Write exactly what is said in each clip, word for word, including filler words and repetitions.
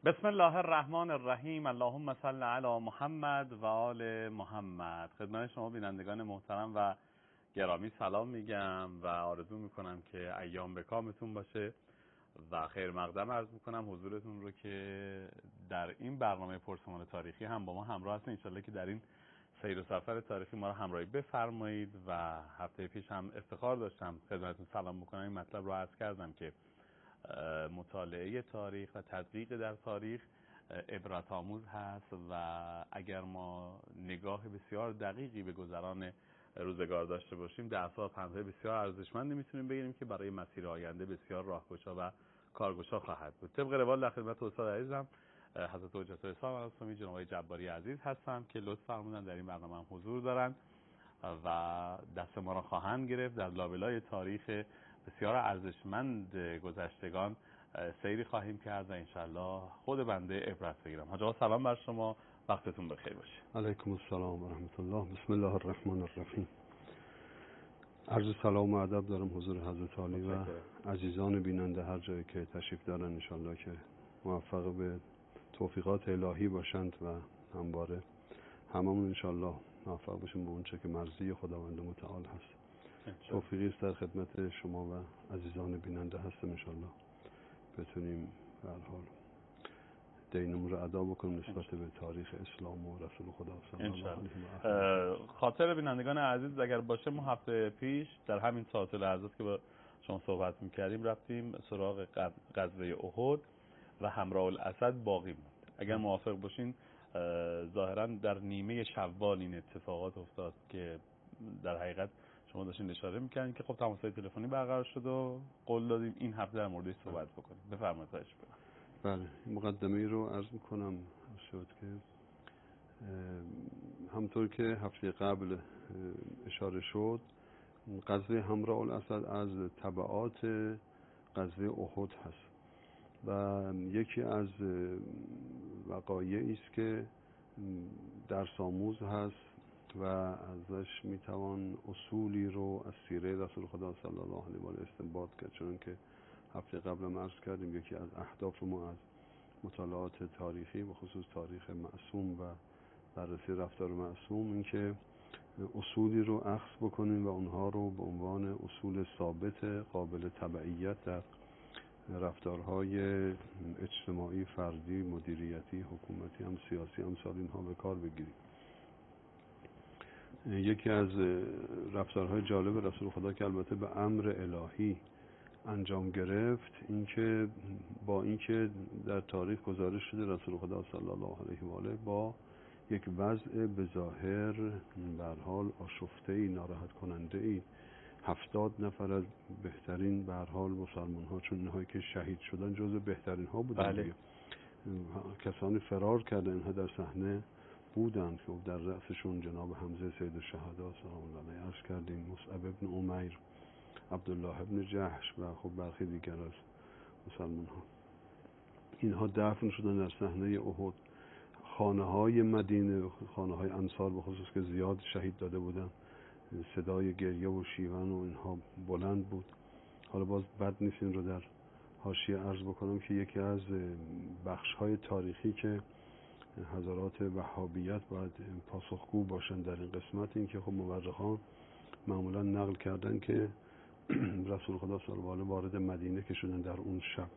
بسم الله الرحمن الرحیم. اللهم صل علی محمد و آل محمد. خدمت شما بینندگان محترم و گرامی سلام میگم و آرزو میکنم که ایام به کامتون باشه و خیر مقدم عرض میکنم حضورتون رو که در این برنامه پرسمان تاریخی هم با ما همراه هستین. انشالله که در این سیر و سفر تاریخی ما رو همراهی بفرمایید. و هفته پیش هم افتخار داشتم خدمتتون سلام بکنم. این مطلب رو عرض کردم که مطالعه تاریخ و تدقیق در تاریخ عبرت آموز هست و اگر ما نگاه بسیار دقیقی به گذران روزگار داشته باشیم درس‌ها و پندهای بسیار ارزشمندی میتونیم بگیریم که برای مسیر آینده بسیار راهگشا و کارگشا خواهد بود. طبق روال در خدمت استاد عزیزم حضرت حجت اسلام الاسلامی جناب آقای جباری عزیز هستم که لطف فرمودن در این برنامه هم حضور دارن و دست ما را خواهند گرفت. در لابلای تاریخ بسیار ارزشمند گذشتگان سیری خواهیم کرد و انشالله خود بنده عبرت بگیرم. حاج آقا سلام بر شما، وقتتون بخیر باشه. علیکم السلام و رحمت الله. بسم الله الرحمن الرحیم. عرض سلام و ادب دارم حضور حضرت عالی و عزیزان بیننده هر جایی که تشریف دارن. انشالله که موفق به توفیقات الهی باشند و همواره هممون انشالله موفق باشیم به اونچه که مرضی خداوند متعال هست. توفیقی است در خدمت شما و عزیزان بیننده هستم. انشالله بتونیم به هر حال دینمون رو ادا بکنیم نسبت به تاریخ اسلام و رسول خدا صلی الله علیه و آله. خاطر بینندگان عزیز اگر باشه ما هفته پیش در همین ساعت لحظات که با شما صحبت می‌کردیم رفتیم سراغ غزوه احد و همراه الاسد باقی موند. اگر موافق باشین ظاهرا در نیمه شوال این اتفاقات افتاد که در حقیقت شما داشتین اشاره می‌کردین که خب تماس‌های تلفنی برقرار شد و قول دادیم این هفته در موردش صحبت بکنیم. بفرمایید. خواهش می‌کنم. بله، مقدمه‌ای رو عرض می‌کنم شد که همطور که هفته قبل اشاره شد غزوه همراه الاسد از تبعات غزوه احد هست و یکی از وقایعی است که درس آموز هست و ازش میتوان اصولی رو از سیره رسول خدا صلی الله علیه و آله استنباط کرد. چون که هفته قبل عرض کردیم یکی از اهداف ما از مطالعات تاریخی و خصوص تاریخ معصوم و بررسی رفتار معصوم این که اصولی رو اخذ بکنیم و اونها رو به عنوان اصول ثابت قابل تبعیت در رفتارهای اجتماعی، فردی، مدیریتی، حکومتی هم سیاسی هم سال اینها به کار بگیریم. یکی از رفتارهای جالب رسول خدا که البته به امر الهی انجام گرفت این که با اینکه در تاریخ گزارش شده رسول خدا صلی الله علیه و آله با یک وضع به ظاهر به هر حال آشفته‌ای ناراحت کننده‌ای هفتاد نفر از بهترین به هر حال مسلمان ها، چون اینهایی که شهید شدن جزو بهترین ها بودن. بله. کسانی فرار کردن اینها در صحنه بودند که در رأسشون جناب حمزه سید الشهدا سلام الله علیه عرض کردیم، مصعب ابن عمیر، عبدالله ابن جحش و خب برخی دیگر از مسلمان ها. اینها دفن شدن در صحنه احد. خانه های مدینه، خانه های انصار به خصوص که زیاد شهید داده بودن، صدای گریه و شیون و اینها بلند بود. حالا باز بد نیست این رو در حاشیه عرض بکنم که یکی از بخش های تاریخی که حضرات وهابیت باید پاسخگو باشن در این قسمت این که خب مورخان معمولا نقل کردن که رسول خدا صلی الله علیه و آله وارد مدینه که شدن در اون شب،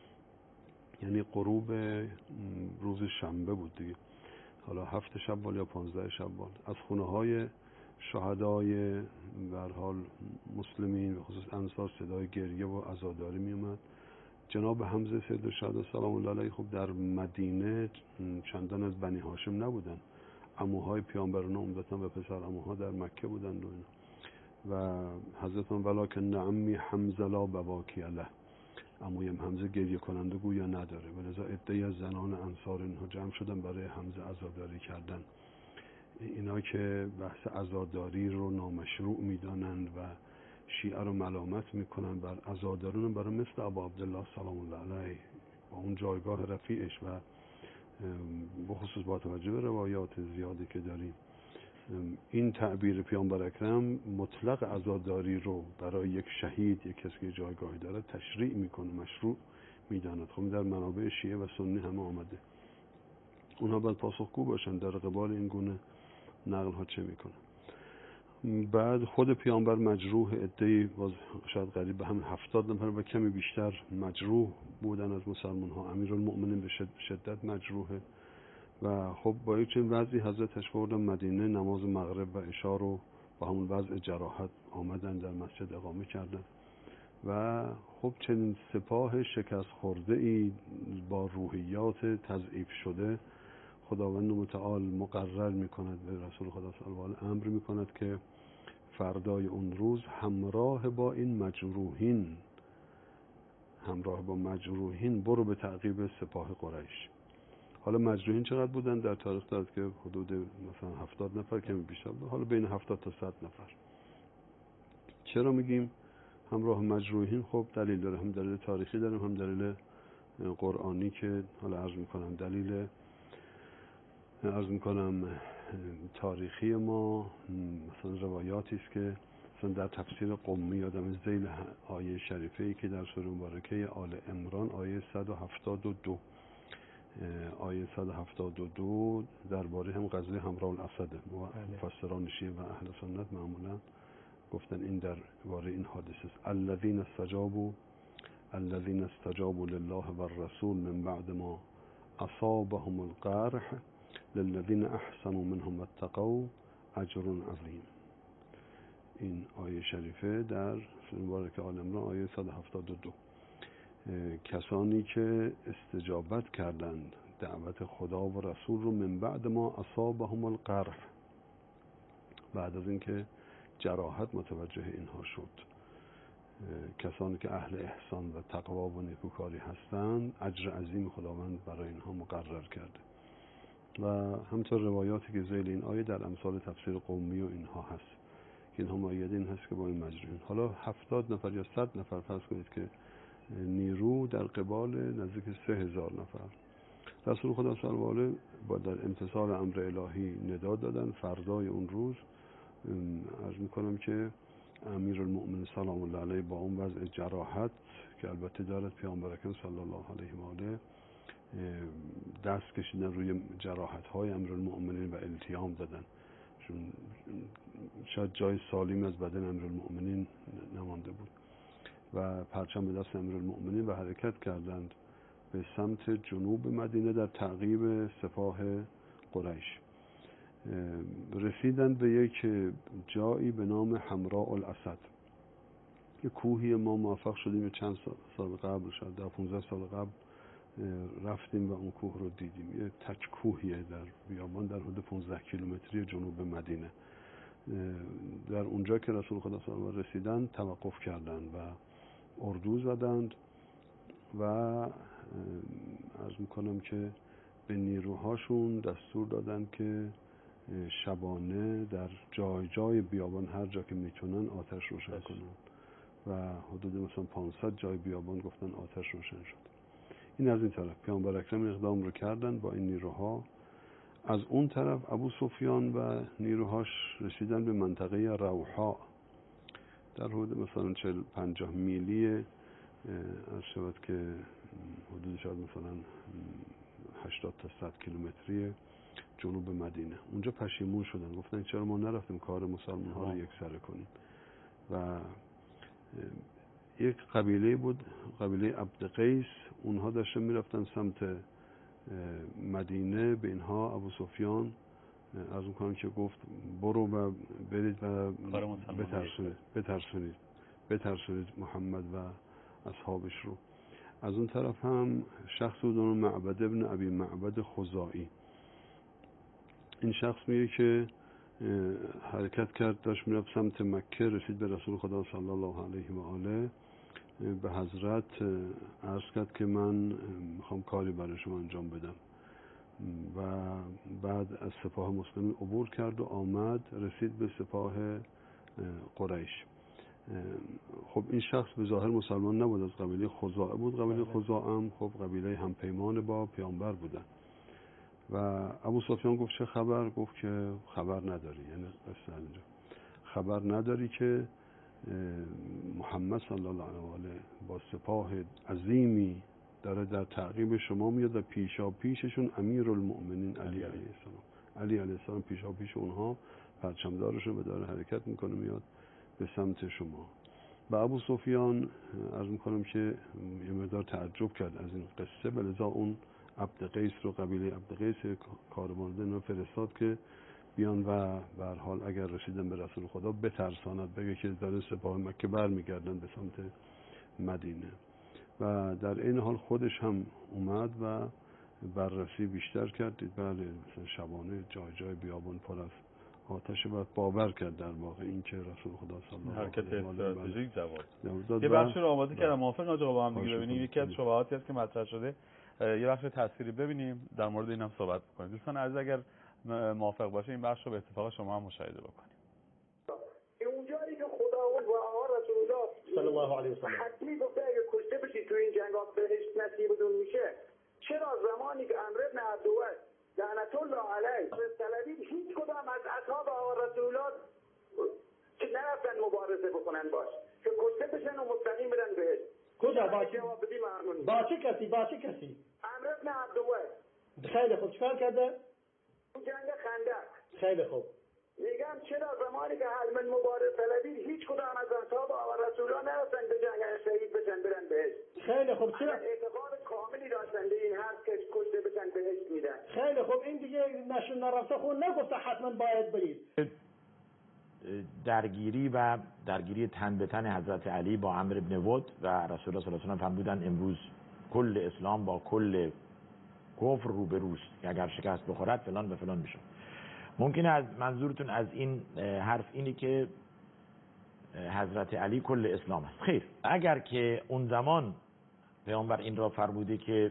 یعنی غروب روز شنبه بود دیگه، حالا هفت شوال یا پانزده شوال، از خونه های شهدای به هر حال مسلمین و خصوص انصار صدای گریه و عزاداری می اومد. جناب حمزه سید الشهدا سلام الله علیه خب در مدینه چندان از بنی هاشم نبودن، عموهای پیامبران عمدتاً و پسر عموها در مکه بودن و و حضرت ولکن عمی حمزه لا بواکی له، عمویم حمزه گریه کننده گویا نداره، ولذا عده‌ای از زنان انصار اینها جمع شدن برای حمزه عزاداری کردن. اینا که بحث عزاداری رو نامشروع میدانند و شیعه رو ملامت میکنن بر عزادارون، برای مثل ابا عبدالله سلام الله علیه با اون جایگاه رفیعش و بخصوص با توجه به روایات زیادی که داریم این تعبیر پیامبر اکرم مطلق عزاداری رو برای یک شهید، یک کسی که جایگاهی داره تشریع میکنه، مشروع میداند. خب در منابع شیعه و سنی همه آمده. اونها باید پاسخگو باشن در قبال این گونه نقل ها چه میکنن. بعد خود پیامبر مجروح، عده‌ای باز شاید قریب به همین هفتاد نفر و کمی بیشتر مجروح بودن از مسلمان ها. امیرالمؤمنین به شدت مجروحه و خب با یک چنین وضعی حضرتش بردن مدینه، نماز مغرب و عشا رو با همون وضع جراحت آمدن در مسجد اقامه کردن و خب چنین سپاه شکست خورده ای با روحیات تضعیف شده خداوند متعال مقرر میکند به رسول خدا صلی الله علیه و آله امر میکند که فردای اون روز همراه با این مجروحین همراه با مجروحین برو به تعقیب سپاه قریش. حالا مجروحین چقدر بودن؟ در تاریخ داد که حدود مثلا هفتاد نفر کمی بیشتر بود، حالا بین هفتاد تا صد نفر. چرا میگیم همراه مجروحین؟ خب دلیل داره، هم دلیل تاریخی داریم هم دلیل قرآنی که حالا عرض میکنم دلیل عرض میکنم تاریخی ما مثلا روایاتی است که مثلا در تفسیر قمی یادم ذیل آیه شریفه ای که در سوره مبارکه آل عمران آیه صد و هفتاد و دو آیه صد و هفتاد و دو درباره هم قضیه همراه الاسد مفسران شیعه و اهل سنت معمولا گفتن این درباره این حادثه است. الذين استجابوا الذين استجابوا لله والرسول من بعد ما اصابهم القرح للذين احسنوا منهم واتقوا اجر عظیم. این آیه شریفه در سوره مبارکه آل عمران آیه صد و هفتاد و دو. کسانی که استجابت کردند دعوت خدا و رسول رو من بعد ما اصابهم القرح، بعد از اینکه جراحت متوجه اینها شد، کسانی که اهل احسان و تقوا و نیکوکاری هستند اجر عظیم خداوند برای اینها مقرر کرده. و همطور روایاتی که ذیل این آیه در امثال تفسیر قومی و اینها هست که اینها مؤید این هست که با این مجروحین حالا هفتاد نفر یا صد نفر فرض کنید که نیرو در قبال نزدیک سه هزار نفر. رسول خدا صلی الله علیه و در امتثال امر الهی ندا دادن فردای اون روز. عرض میکنم که امیرالمؤمنین سلام الله علیه با اون وضع جراحت که البته دارد پیامبر اکرم صلی الله علیه و آله دست کشیدن روی جراحت های امیرالمؤمنین و التیام دادن، چون شاید جای سالم از بدن امیرالمؤمنین نمانده بود و پرچم به دست امیرالمؤمنین و حرکت کردند به سمت جنوب مدینه در تعقیب سپاه قریش. رسیدند به یک جایی به نام حمراء الاسد، یک کوهی ما موفق شدیم چند سال قبل شاید در پانزده سال قبل رفتیم و اون کوه رو دیدیم. یه تک کوهیه در بیابان در حدود پانزده کیلومتری جنوب مدینه. در اونجا که رسول خدا صلی الله علیه و آله رسیدن توقف کردند و اردو زدند و عرض میکنم که به نیروهاشون دستور دادند که شبانه در جای جای بیابان هر جا که میتونن آتش روشن کنن و حدود مثلا پانصد جای بیابان گفتن آتش روشن شد. این از این طرف پیامبر اکرم اقدام رو کردن با این نیروها. از اون طرف ابو سفیان و نیروهاش رسیدن به منطقه روحا در حدود مثلا چهل پنجاه میلی از شود که حدود شاید مثلا هشتاد تا صد کیلومتری جنوب مدینه. اونجا پشیمون شدن، گفتن چرا ما نرفتیم کار مسلمان ها رو یک سره کنیم. و یک قبیله بود، قبیله عبدقیس، اونها داشتن میرفتن سمت مدینه. به اینها ابو سفیان از اون کنم که گفت برو و برید و بترسونید بترسونید بترسونید محمد و اصحابش رو. از اون طرف هم شخص بود اون معبد ابن ابی معبد خزاعی. این شخص میگه که حرکت کرد، داشت میرفت سمت مکه، رسید به رسول خدا صلی الله علیه و آله، به حضرت عرض کرد که من میخوام کاری برای شما انجام بدم و بعد از سپاه مسلمین عبور کرد و آمد رسید به سپاه قریش. خب این شخص به ظاهر مسلمان نبود، از قبیله خزاعه بود. قبیله خزاعه هم خب قبیله همپیمان با پیامبر بودن و ابو سفیان گفت چه خبر؟ گفت که خبر نداری، یعنی قصه اینجا خبر نداری که محمد صلی الله علیه و آله با سپاه عظیمی داره در تعقیب شما میاد و پیشا پیششون امیرالمؤمنین علی علیه السلام علی علیه السلام پیشا پیش اونها پرچمدارش رو به داره حرکت میکنه میاد به سمت شما. و ابو سفیان عرض میکنم که یه مقدار تعجب کرد از این قصه، به لذا اون عبد قیس رو، قبیله عبد قیس کاروانده رو فرستاد که بیان و به هر حال اگر رسیدن به رسول خدا بترساند، بگه که داره سپاه مکه برمیگردن به سمت مدینه. و در این حال خودش هم اومد و بررسی بیشتر کرد، دید بله مثلا شبانه جای جای بیابان پر از آتش و باور کرد در واقع این که رسول خدا صلی الله علیه و حرکت استراتژیک جواب. یه بخش رو آماده کردم، موافق آقا با هم دیگه ببینیم. یکی از شبهاتی هست که مطرح شده، یه بخش تصویری ببینیم در مورد این هم صحبت بکنیم. دوستان عزیز اگر موافق باشه این بخش رو به اتفاق شما هم مشاهده بکنیم. اونجایی که خداوند و آقا رسول الله صلی الله علیه و سلم حتمی گفته اگه کشته بشی تو این جنگ بهشت نصیبتون میشه، چرا زمانی که عمرو بن عبدوس لعنت الله علیه طلبی هیچ کدام از اصحاب آقا رسول الله که نرفتن مبارزه بکنن باش که کشته بشن و مستقیم برن بهشت؟ کجا؟ با چه با چه کسی؟ با چه کسی؟ عمرو بن عبدوس. خیلی خوب، چیکار کرده؟ جنگ خندق. خیلی خوب. میگم چرا زمانی که حلم مبارز طلبی هیچ کدام از اصحاب آقا رسول الله نرفتن به جنگ شهید بشن برن بهشت؟ خیلی خوب. چرا اعتقاد کاملی داشتن به این حرف که کشته بشن بهشت میدن؟ خیلی خوب، این دیگه نشون نرفته خون نگفته حتما باید برید. درگیری و درگیری تن به تن حضرت علی با عمرو بن ود و رسول الله صلی الله علیه و سلم فرمودن امروز کل اسلام با کل کفر روبروست که اگر شکست بخورد فلان و فلان میشه. ممکنه از منظورتون از این حرف اینی که حضرت علی کل اسلام است. خیر، اگر که اون زمان پیامبر این را فرموده که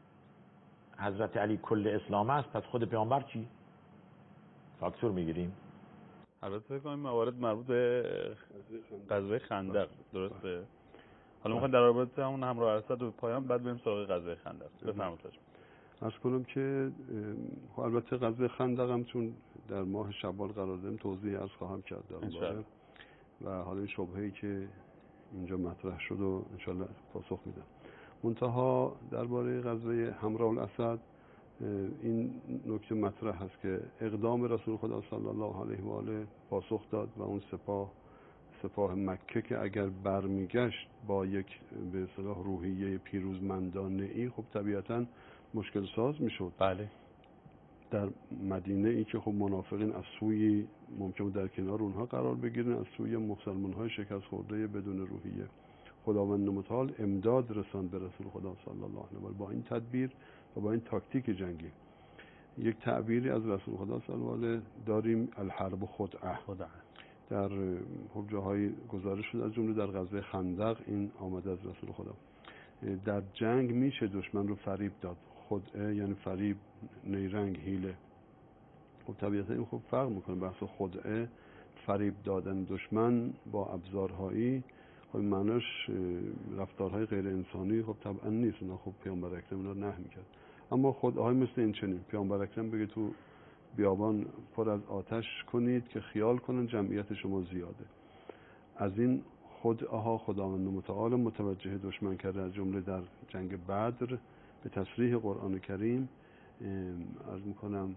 حضرت علی کل اسلام است، پس خود پیامبر چی؟ فاکتور میگیریم؟ البته فکر کنم موارد مربوط به غزوه خندق درسته. حالا میخوام در رابطه همون همراه ارصد و پایان بعد بریم سراغ غزوه خندق. بفرمایید. عرض کنم که البته غزوه خندق هم چون در ماه شوال قرار داریم توضیح عرض خواهم کرد در باره و حالا این شبهه‌ای که اینجا مطرح شد و انشالله پاسخ میدم. منتها درباره غزوه حمراء الاسد این نکته مطرح هست که اقدام رسول خدا صلی الله علیه و آله پاسخ داد و اون سپاه سپاه مکه که اگر برمیگشت با یک به اصطلاح روحیه پیروزمندانه‌ای خب طبیعتاً مشکل ساز میشد. بله. در مدینه ای که خب منافقین از سوی ممکن در کنار اونها قرار بگیرن، از سوی مسلمان های شکست خورده بدون روحیه خداوند متعال امداد رساند به رسول خدا صلی الله علیه و آله با این تدبیر و با این تاکتیک جنگی. یک تعبیری از رسول خدا صلی الله علیه و آله داریم، الحرب خدعه. خدعه در خب جاهای گزارش شده از جمله در غزوه خندق این آمده از رسول خدا. در جنگ میشه دشمن رو فریب داد. خدعه یعنی فریب، نیرنگ، حیله. خب طبیعتا این خب فرق میکنه بحث خدعه، فریب دادن دشمن با ابزارهایی، خب معناش رفتارهای غیر انسانی خب طبعا نیست. نه خب پیامبر اکرم اینا نه میکرد. اما خدعه‌های مثل این چنین پیامبر اکرم بگه تو بیابان پر از آتش کنید که خیال کنن جمعیت شما زیاده. از این خدعه ها خداوند متعال متوجه دشمن کرده، از جمله در جنگ بدر به تصریح قرآن کریم عرض میکنم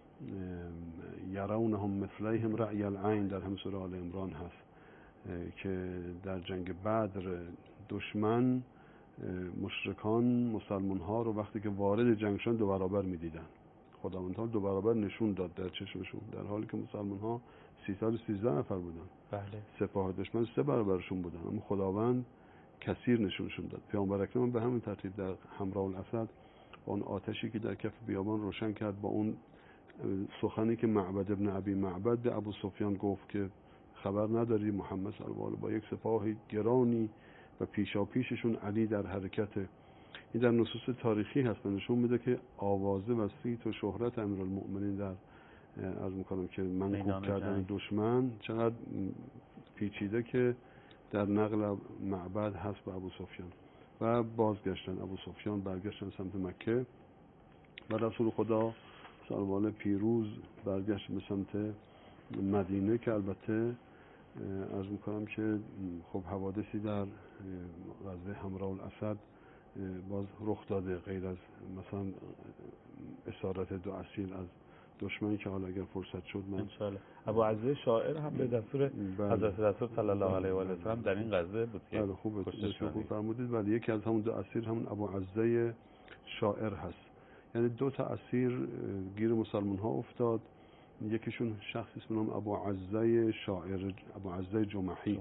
یرونهم مثلیهم رأی العین در هم سوره آل عمران هست که در جنگ بدر دشمن مشرکان مسلمان ها رو وقتی که وارد جنگ شدن دو برابر میدیدن. خداوند ها دو برابر نشون داد در چشمشون، در حالی که مسلمان ها سیصد و سیزده نفر بودن. بله. سپاه دشمن سه برابرشون بودن، اما خداوند کثیر نشونشون داد. پیامبر اکرم به همین ترتیب در حمراء الاسد با اون آتشی که در کف بیابان روشن کرد، با اون سخنی که معبد ابن ابی معبد به ابو سفیان گفت که خبر نداری محمد صلی الله علیه و آله با یک سپاه گرانی و پیشا پیششون علی در حرکته. این در نصوص تاریخی هست، نشون میده که آوازه و صیت و شهرت امیرالمؤمنین در عرض میکنم که منکوب کردن دشمن چقدر پیچیده که در نقل معبد هست به ابو سفیان. و بازگشتن ابو سفیان برگشتن سمت مکه و رسول خدا صلی الله علیه پیروز برگشت به سمت مدینه که البته عرض میکنم که خب حوادثی در غزوه حمراء الاسد باز رخ داده، غیر از مثلا اسارت دو اسیر از دشمن که حالا اگر فرصت شد من انشالله. ابو عزه شاعر هم به دستور حضرت رسول صلی الله علیه و آله و سلم در این غزوه بود که بله خوب کشته شد. فرمودید. ولی یکی از همون دو اسیر همون ابو عزه شاعر هست. یعنی دو تا اسیر گیر مسلمان ها افتاد. یکیشون شخصی به نام ابو عزه شاعر، ابو عزه جمحی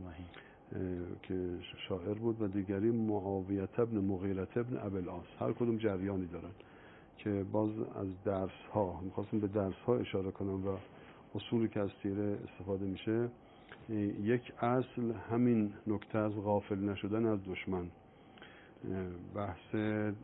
که شاعر بود، و دیگری معاویه ابن مغیره ابن ابی العاص. هر کدوم جریانی دارن که باز از درس ها میخواستم به درس ها اشاره کنم و اصولی که از سیره استفاده میشه. یک اصل همین نکته از غافل نشدن از دشمن، بحث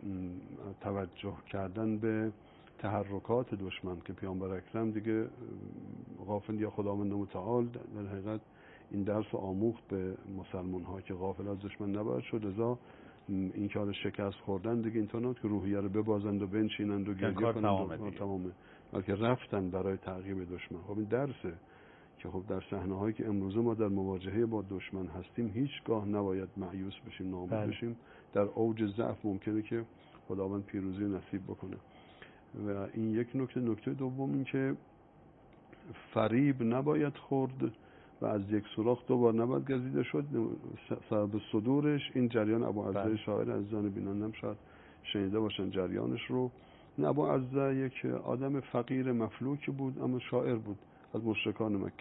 توجه کردن به تحرکات دشمن که پیامبر اکرم دیگه غافل، یا خداوند متعال در حقیقت این درس آموخت به مسلمان ها که غافل از دشمن نباید شد. لذا این که حالا شکست خوردن دیگه اینطور نبود که روحیه رو ببازند و بنشینند و گریه کنند و تمامه، بلکه رفتن برای تعقیب دشمن. خب این درسه که خب در صحنه هایی که امروزه ما در مواجهه با دشمن هستیم هیچگاه نباید مایوس بشیم، ناامید بشیم. در اوج ضعف ممکنه که خداوند پیروزی نصیب بکنه. و این یک نکته. نکته دوم این که فریب نباید خورد و از یک سوراخ دو بار نباید گزیده شد. سبب صدورش این جریان ابو عزه شاعر، عزیزان بینندم شاید شنیده باشن جریانش رو. ابو عزه یک آدم فقیر مفلوکی بود اما شاعر بود از مشرکان مکه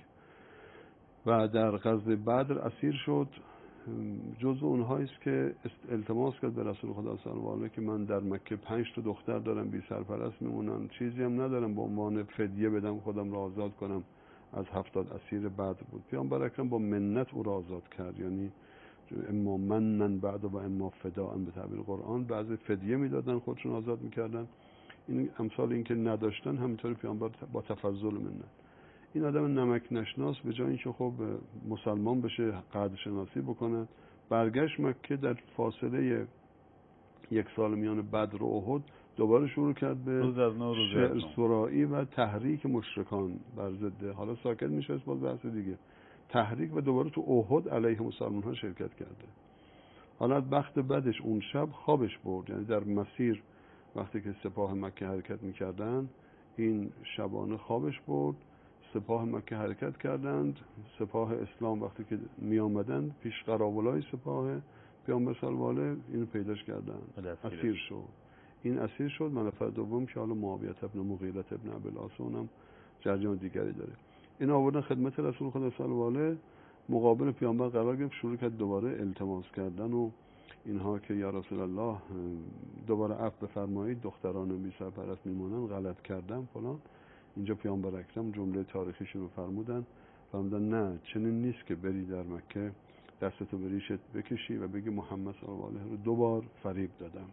و در غزوه بدر اسیر شد. جزو اونهایی است که التماس کرد به رسول خدا صلی الله علیه و آله که من در مکه پنج تا دختر دارم، بی سرپرست میمونن، چیزی هم ندارم به عنوان فدیه بدم خودم را آزاد کنم از هفتاد اسیر بدر بود. پیامبر اکرم با منت او را آزاد کرد، یعنی اما منن بعد و اما فداء به تعبیر قرآن. بعضی فدیه میدادن خودشون آزاد میکردن. این امثال این که نداشتن همینطوری پیامبر با تفضل منت. این آدم نمک نشناس به جای اینکه خب مسلمان بشه، قدر شناسی بکنه، برگشت مکه. در فاصله یک سال میان بدر و احد دوباره شروع کرد به شعر سرایی و تحریک مشرکان بر ضد. حالا ساکت میشه از باز بحث دیگه، تحریک، و دوباره تو احد علیه مسلمان ها شرکت کرده. حالا بخت بدش اون شب خوابش برد، یعنی در مسیر وقتی که سپاه مکه حرکت میکردن این شبانه خوابش برد. سپاه مکه حرکت کردند. سپاه اسلام وقتی که می آمدند پیش قراولای سپاه پیامبر صلی الله علیه و آله اینو پیداش کردند، اسیر شد. این اسیر شد. نفر دوم که حالا معاویه ابن مغیره ابن ابی العاص، اونم جریان دیگری داره. این آوردن خدمت رسول خدا صلی الله علیه و آله، مقابل پیامبر قرار گرفت، شروع کرد دوباره التماس کردن و اینها که یا رسول الله دوباره عفو بفرمایید، دختران بی سرپرست میمونن، غلط کردم فلان. اینجا پیامبر اکرم جمله تاریخیشون رو فرمودن، فرمودن نه چنین نیست که بری در مکه دستتو به ریشت بکشی و بگی محمد صلی الله علیه رو دو بار فریب دادم.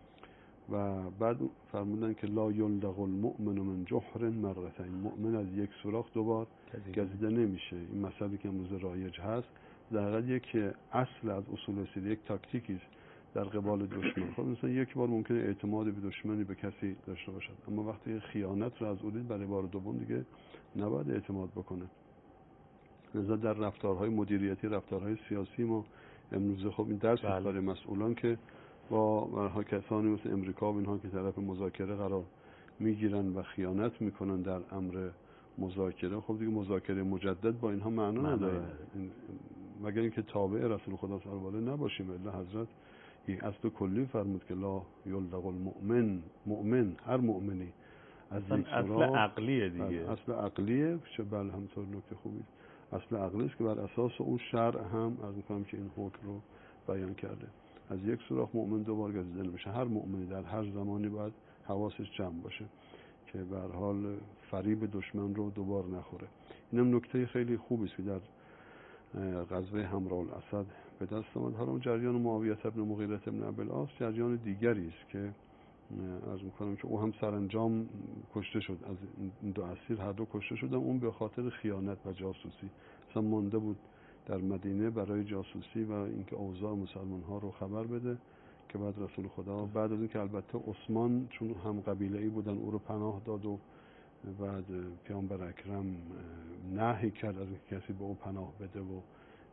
و بعد فرمودن که لا یلدغ المؤمن من جحر مرتين، مؤمن از یک سوراخ دو بار گزیده نمیشه. این مسئله که امروز رایج هست در حقیقت یک اصل از اصول سیره، یک تاکتیکی است در قبال دشمن. خب مثلا یک بار ممکنه اعتماد به دشمنی به کسی داشته باشد، اما وقتی خیانت را از او دید برای بار دوم دیگه نباید اعتماد بکنه. لذا در رفتارهای مدیریتی، رفتارهای سیاسی ما امروزه خب این درس است برای مسئولان که با مرها کسانی مثل امریکا و اینها که طرف مذاکره قرار میگیرن و خیانت میکنن در امر مذاکره، خب دیگه مذاکره مجدد با اینها معنا نداره مگر اینکه تابع رسول خدا صلی الله علیه و آله نباشیم. الا حضرت یک اصل کلی فرمود که لا یلدغ المؤمن، مؤمن هر مؤمنی از یک اصل عقلیه دیگه، اصل عقلیه. بله همطور نکته خوبی اصل عقلی است که بر اساس اون شرع هم از میکنم که این حکم رو بیان کرده. از یک سوراخ مؤمن دوبار گزیده نمیشه. هر مؤمنی در هر زمانی باید حواسش جمع باشه که به هر حال فریب دشمن رو دوبار نخوره. اینم نکته خیلی خوبی است که در غزوه حمراء الاسد به دست آمد. حالا جریان معاویه ابن مغیره ابن ابی العاص جریان دیگری است که عرض می‌کنم که او هم سرانجام کشته شد. از این دو اسیر هر دو کشته شدن. اون به خاطر خیانت و جاسوسی اصلا مانده بود در مدینه برای جاسوسی و اینکه اوضاع مسلمان‌ها رو خبر بده که بعد رسول خدا بعد از اینکه البته عثمان چون هم قبیله‌ای بودن او رو پناه داد و بعد پیامبر اکرم نهی کرد از اینکه کسی به او پناه بده و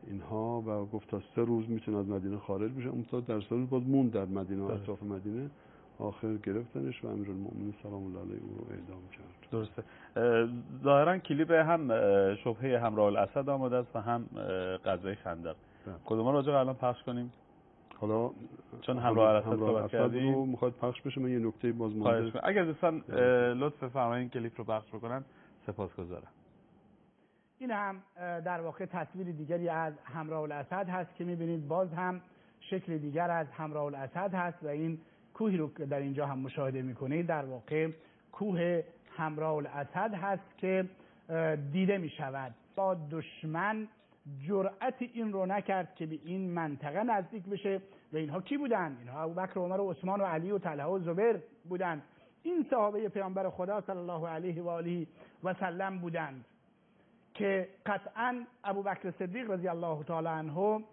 اینها و گفت تا سه روز میتونه از مدینه خارج بشه. اون تا در سه روز باز موند در مدینه و اطراف مدینه. آخر گرفتنش و امیرالمؤمنین سلام الله علیه او رو اعدام کرد. درسته. ظاهرا کلیپ هم شبهه همراه الاسد آماده است و هم غزوه خندق. کدوم رو الان پخش کنیم؟ حالا چون همراه الاسد صحبت کردیم رو میخواد پخش بشه. من یه نکته باز مونده، اگر دوستان لطف فرمایید کلیپ رو پخش بکنن سپاسگزارم. این هم در واقع تصویر دیگری از همراه الاسد هست که میبینید باز هم شکل دیگر از همراه الاسد هست و این کوهی رو که در اینجا هم مشاهده میکنید در واقع کوه همراه الاسد هست که دیده میشود. با دشمن جرأت این رو نکرد که به این منطقه نزدیک بشه. و اینها کی بودن؟ اینها ابوبکر و عمر و عثمان و علی و طلحه و زبیر بودند. این صحابه پیامبر خدا صلی الله علیه و آله و سلم بودند که قطعا ابوبکر صدیق رضی الله تعالی عنه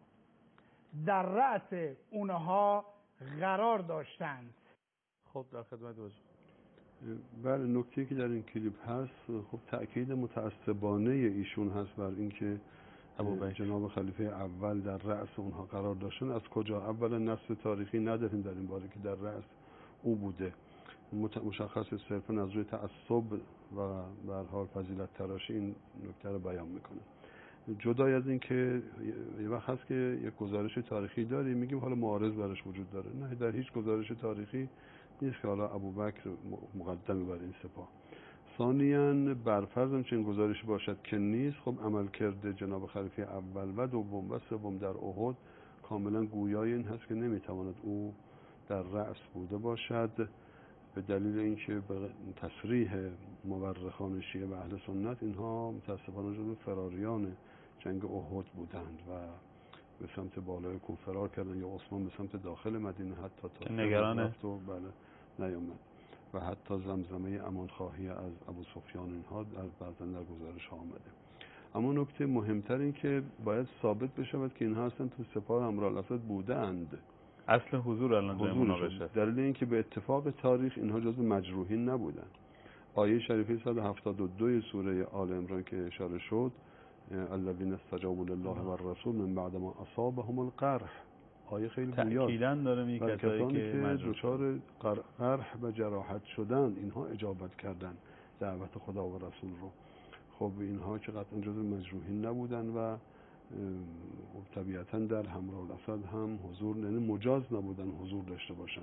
در رأس اونها قرار داشتند. خب در خدمت حضور. بله، نکته‌ای که در این کلیپ هست خب تأکید متعصبانه ایشون هست بر اینکه جناب خلیفه اول در رأس اونها قرار داشتن. از کجا؟ اولا نص تاریخی نداریم در این باره که در رأس او بوده. مشخص صرفا از روی تعصب و به هر حال فضیلت تراشی این نکته رو بیان میکنه. جدای از این که یه وقت هست که یک گزارش تاریخی داریم میگیم حالا معارض برش وجود داره. نه، در هیچ گزارش تاریخی نیست که حالا ابوبکر مقدم بر این سپاه. ثانیاً برفرض چنین گزارشی باشد که نیست، خب عمل کرده جناب خلیفه اول و دوم و سوم در احد کاملا گویای این هست که نمیتواند او در رأس بوده باشد، به دلیل اینکه به تصریح مورخان شیعه و اهل سنت اینها متاسفانه جزو فراریان جنگ احد بودند و به سمت بالای کوه فرار کردن، یا عثمان به سمت داخل مدینه حتی تا نگرانه رفت و بله نیامد و حتی زمزمه امانخواهی از ابو سفیان اینها در بعضا در گزارش ها آمده. اما نکته مهمتر این که باید ثابت بشود که اینها اصلا تو سپاه همراه الاسد بودند. اصل حضور الان جای مناقشه. دلیل اینکه به اتفاق تاریخ اینها جزو مجروحین نبودند. آیه شریفه صد و هفتاد و دو سوره آل عمران که اشاره شد الذین استجابوا لله و الرسول من بعد ما اصابهم القرح، آیه خیلی گویاست. تأکیداً داره میگه کسانی که دچار قرح و جراحت شدن اینها اجابت کردن دعوت خدا و رسول رو. خب اینها که قطعا جزو مجروحین نبودن و طبیعتاً در همراه الاسد هم حضور، یعنی مجاز نبودن حضور داشته باشن.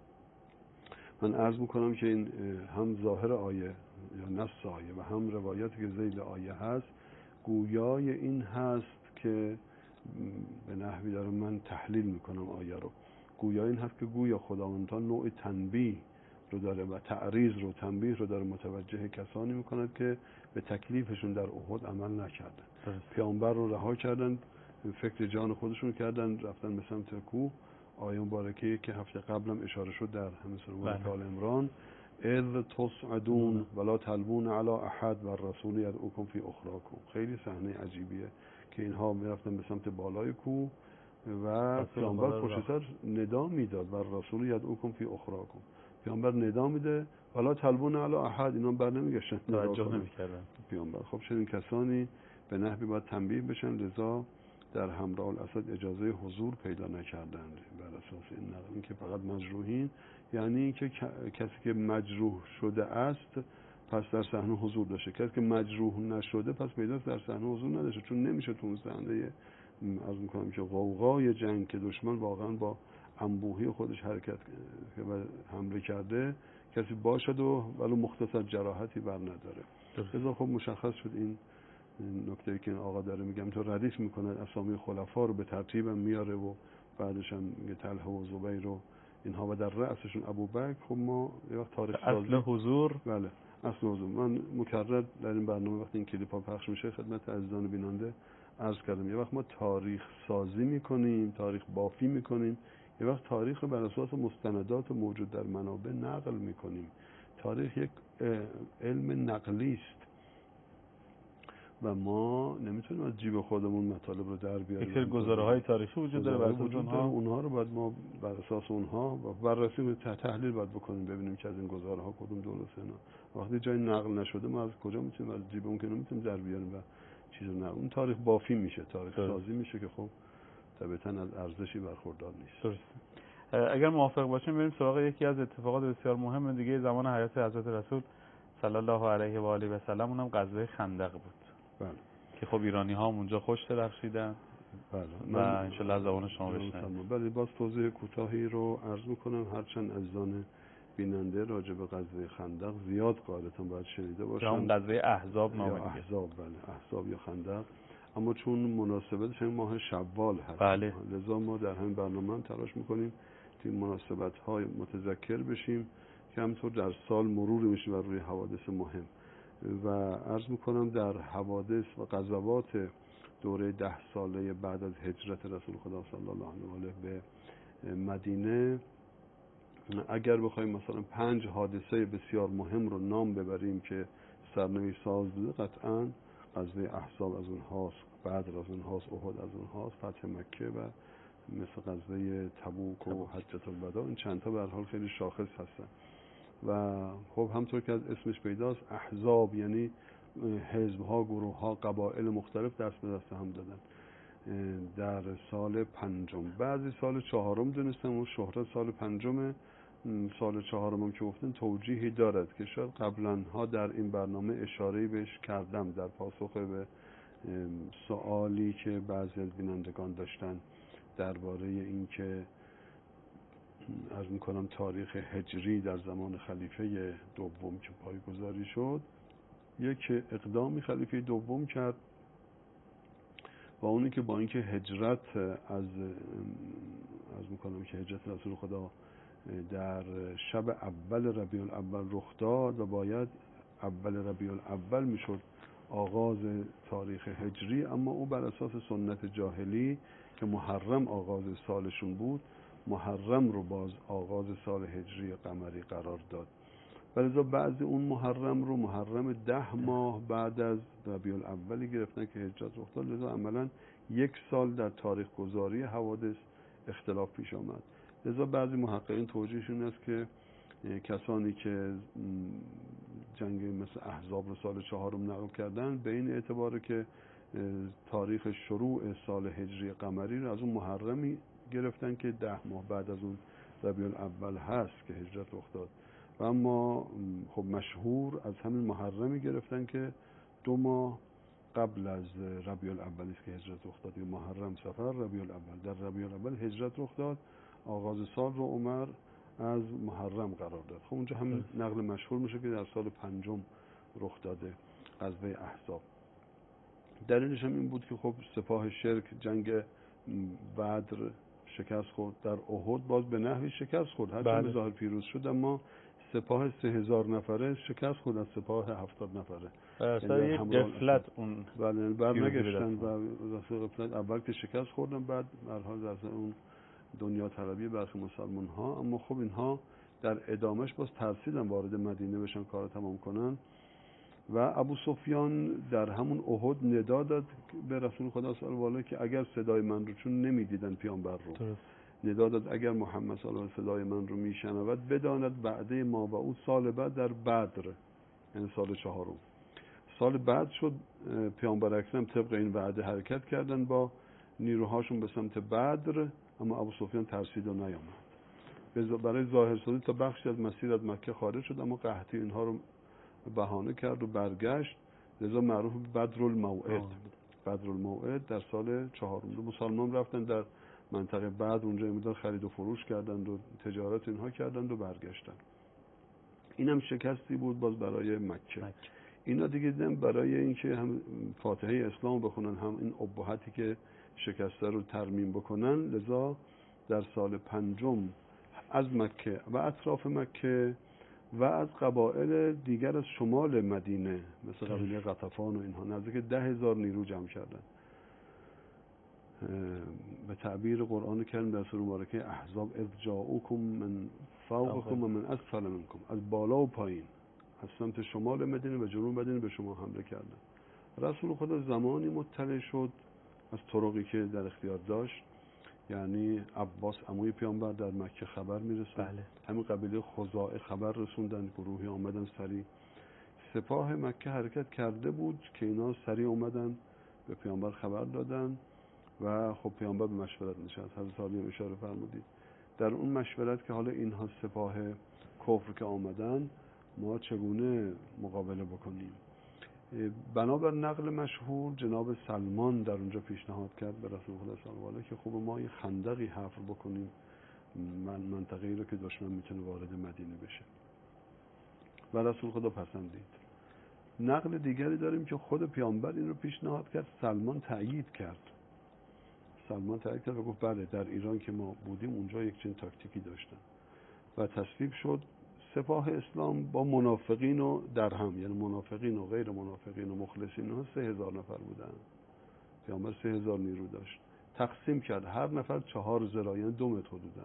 من عرض میکنم که این هم ظاهر آیه یا نص آیه و هم روایتی که ذیل آیه هست گویای این هست که به نحوی دارم من تحلیل میکنم آیه رو، گویای این هست که گویا خداوند نوع تنبیه رو داره و تعریض رو تنبیه رو داره متوجه کسانی میکند که به تکلیفشون در احد عمل نکردن. پیامبر رو رها کردن، فکر جان خودشون کردن، رفتن به سمت کوه. آیه مبارکه که هفته قبلم اشاره شد در همین سوره آل عمران اذ تصعدون ولا تلوون علی احد و الرسول یدعوکم فی اخراکم، خیلی صحنه عجیبیه که اینها میرفتن به سمت بالای کوه و پیامبر پشت سر ندا میداد و الرسول یدعوکم فی اخراکم، پیامبر ندا میده ولا تلوون علی احد، اینا بر نمیگشتن، توجه نمیکردن پیامبر. خب چنین کسانی به نحوی باید تنبیه بشن، لذا در همراه الاسد اجازه حضور پیدا نکردند بر اساس این نقل. این که فقط مجروحین یعنی اینکه کسی که مجروح شده است پس در صحنه حضور داشته، کسی که مجروح نشده پس پیداست در صحنه حضور نداشته، چون نمیشه تو اون صحنه عرض میکنم که غوغای جنگ که دشمن واقعا با انبوهی خودش حرکت و حمله کرده کسی باشد و ولو مختصر جراحتی بر نداره. لذا خب مشخص شد این نکته که این آقا داره میگم تو ردیف میکنه اسامی خلفا رو به ترتیب هم میاره و بعدش هم میگه طلحه و زبیر و اینها و در رأسشون ابوبکر. خب ما یه وقت تاریخ اصل حضور بله اصل حضور من مکرر در این برنامه وقتی این کلیپ ها پخش میشه خدمت عزیزان بیننده عرض کردم یه وقت ما تاریخ سازی میکنیم، تاریخ بافی میکنیم، یه وقت تاریخ رو بر اساس مستندات موجود در منابع نقل میکنیم. تاریخ یک علم نقلی است و ما نمیتونیم از جیب خودمون مطالب رو در بیاریم. یک سری گزاره‌های تاریخی وجود داره، بر وجود داره، اونها رو باید ما بر اساس اونها بررسی و تحلیل باید بکنیم، ببینیم که از این گزاره‌ها کدوم درسته. نه وقتی جای نقل نشده ما از کجا میتونیم از جیبمون که نمیتونیم در بیاریم و چیز نه، اون تاریخ بافی میشه، تاریخ درست. سازی میشه که خب طبعاً از ارزشی برخوردار نیست. درست. اگر موافق باشیم بریم سراغ یکی از اتفاقات بسیار مهم دیگه زمان حیات حضرت رسول صلی الله علیه و آله و سلم، اونم غزوه خندق بود. بله. که خب ایرانی ها اونجا خوش درخشیدن. بله. و انشالله از زبان شما بشنویم. بله، باز توضیح کوتاهی رو عرض میکنم، هرچند عزیزان بیننده راجع به غزوه خندق زیاد قاعدتا باید شنیده باشن. اون غزوه احزاب نام دیگه. احزاب، بله، احزاب یا خندق، اما چون مناسبتش این ماه شوال هست، بله. لذا ما در همین برنامه تلاش میکنیم این مناسبت های متذکر بشیم که همینطور در سال مرور میشه بر روی حوادث مهم. و عرض میکنم در حوادث و غزوات دوره ده ساله بعد از هجرت رسول خدا صلی الله علیه و آله به مدینه، اگر بخوایم مثلا پنج حادثه بسیار مهم رو نام ببریم که سرنوشت ساز بوده، قطعاً غزوه احزاب از اونهاست، بدر از اونهاست، احد از اونهاست، فتح مکه و مثل غزوه تبوک و حجة الوداع، این چند تا به هر حال خیلی شاخص هستن. و خب همطور که از اسمش پیداست، احزاب یعنی حزب ها، گروه ها، قبایل مختلف دست به دست هم دادن در سال پنجم. بعضی سال چهارم دونستن، اون شهرت سال پنجم. سال چهارم هم که گفتن توجیهی دارد که شاید قبلا ها در این برنامه اشاره‌ای بهش کردم در پاسخ به سوالی که بعضی از بینندگان داشتن درباره این که عرض میکنم تاریخ هجری در زمان خلیفه دوم که پایگذاری شد، یک اقدامی خلیفه دوم کرد و اونی که با اینکه هجرت از عرض میکنم که هجرت رسول خدا در شب اول ربیع الاول رخ داد و باید اول ربیع الاول میشد آغاز تاریخ هجری، اما او بر اساس سنت جاهلی که محرم آغاز سالشون بود، محرم رو باز آغاز سال هجری قمری قرار داد. ولذا بعضی اون محرم رو محرم ده ماه بعد از ربیع الاولی گرفتن که هجرت رخ داد. لذا عملا یک سال در تاریخ گذاری حوادث اختلاف پیش آمد. لذا بعضی محققین توجیهشون است که کسانی که جنگ مثل احزاب رو سال چهارم نقل کردن به این اعتباره که تاریخ شروع سال هجری قمری رو از اون محرمی گرفتن که ده ماه بعد از اون ربیع الاول هست که هجرت رخ داد. و اما خب مشهور از همین محرمی گرفتن که دو ماه قبل از ربیع الاول است که هجرت رخ داد. محرم، صفر، ربیع الاول. در ربیع الاول هجرت رخ داد، آغاز سال رو عمر از محرم قرار داد. خب اونجا همین نقل مشهور میشه که در سال پنجم رخ داده غزوه احزاب. دلیلش هم این بود که خب سپاه شرک جنگ بدر شکست خورد، در احد باز به نحوی شکست خورد، هرچند به ظاهر پیروز شد، اما سپاه سه هزار نفره شکست خورد از سپاه هفتاد نفره. اصلا یک غفلت اون بله برنگشتن و رسول غفلت اول که شکست خوردن، بعد در حال در اون دنیا طلبی برخی مسلمان ها. اما خب اینها در ادامش باز ترسیدن وارد مدینه بشن کار تمام کنن و ابو سفیان در همون احد ندا داد به رسول خدا صلی الله علیه و آله که اگر صدای من رو، چون نمیدیدن پیامبر رو، ندا داد اگر محمد صلی الله علیه و صدای من رو میشنود بداند بعده ما و او سال بعد در بدر، یعنی سال چهارم، سال بعد شد پیامبر اکرم طبق این وعده حرکت کردن با نیروهاشون به سمت بدر، اما ابو سفیان ترسید و نیامد. برای ظاهرسازی تا بخشی از مسیر از مکه خارج شد، اما قحطی اینها رو بهانه کرد و برگشت. لذا معروف بدر الموعد. بدر الموعد در سال چهارم مسلمان رفتن در منطقه بعد، اونجا مقدار خرید و فروش کردند و تجارت اینها کردند و برگشتن. اینم شکستی بود باز برای مکه. مکه. اینا دیگه دیدن برای اینکه هم فاتحه اسلام بخونن، هم این ابهتی که شکسته رو ترمیم بکنن، لذا در سال پنجم از مکه و اطراف مکه و از قبایل دیگر از شمال مدینه مثل قبیله غطفان و اینها نزدیک ده هزار نیرو جمع کردن. به تعبیر قرآن کریم در سوره مبارکه احزاب اذ جاءوکم من فوقکم و من اسفل منکم، از بالا و پایین، از سمت شمال مدینه و جنوب مدینه به شما حمله کردن. رسول خدا زمانی مطلع شد از طرقی که در اختیار داشت، یعنی عباس عموی پیامبر در مکه خبر میرسه، بله. همین قبیله خزاعه خبر رسوندن، گروهی آمدن سریع. سپاه مکه حرکت کرده بود که اینا سریع اومدن به پیامبر خبر دادن و خب پیامبر به مشورت نشست. حضرت علی هم اشاره فرمودید در اون مشورت که حالا اینها سپاه کفر که آمدن ما چگونه مقابله بکنیم. بنابر نقل مشهور جناب سلمان در اونجا پیشنهاد کرد به رسول خدا صلی الله علیه و آله که خوب ما یه خندقی حفر بکنیم من منطقه‌ای رو که دشمن میتونه وارد مدینه بشه و رسول خدا پسندید. نقل دیگری داریم که خود پیامبر این رو پیشنهاد کرد، سلمان تأیید کرد. سلمان تأیید کرد و گفت بله در ایران که ما بودیم اونجا یک چنین تاکتیکی داشتن و تصویب شد. سپاه اسلام با منافقین و در هم، یعنی منافقین و غیر منافقین و مخلصین ها سه هزار نفر بودن. پیامبر سه هزار نیرو داشت، تقسیم کرد هر نفر چهار ذراع یعنی دو متر حدودن.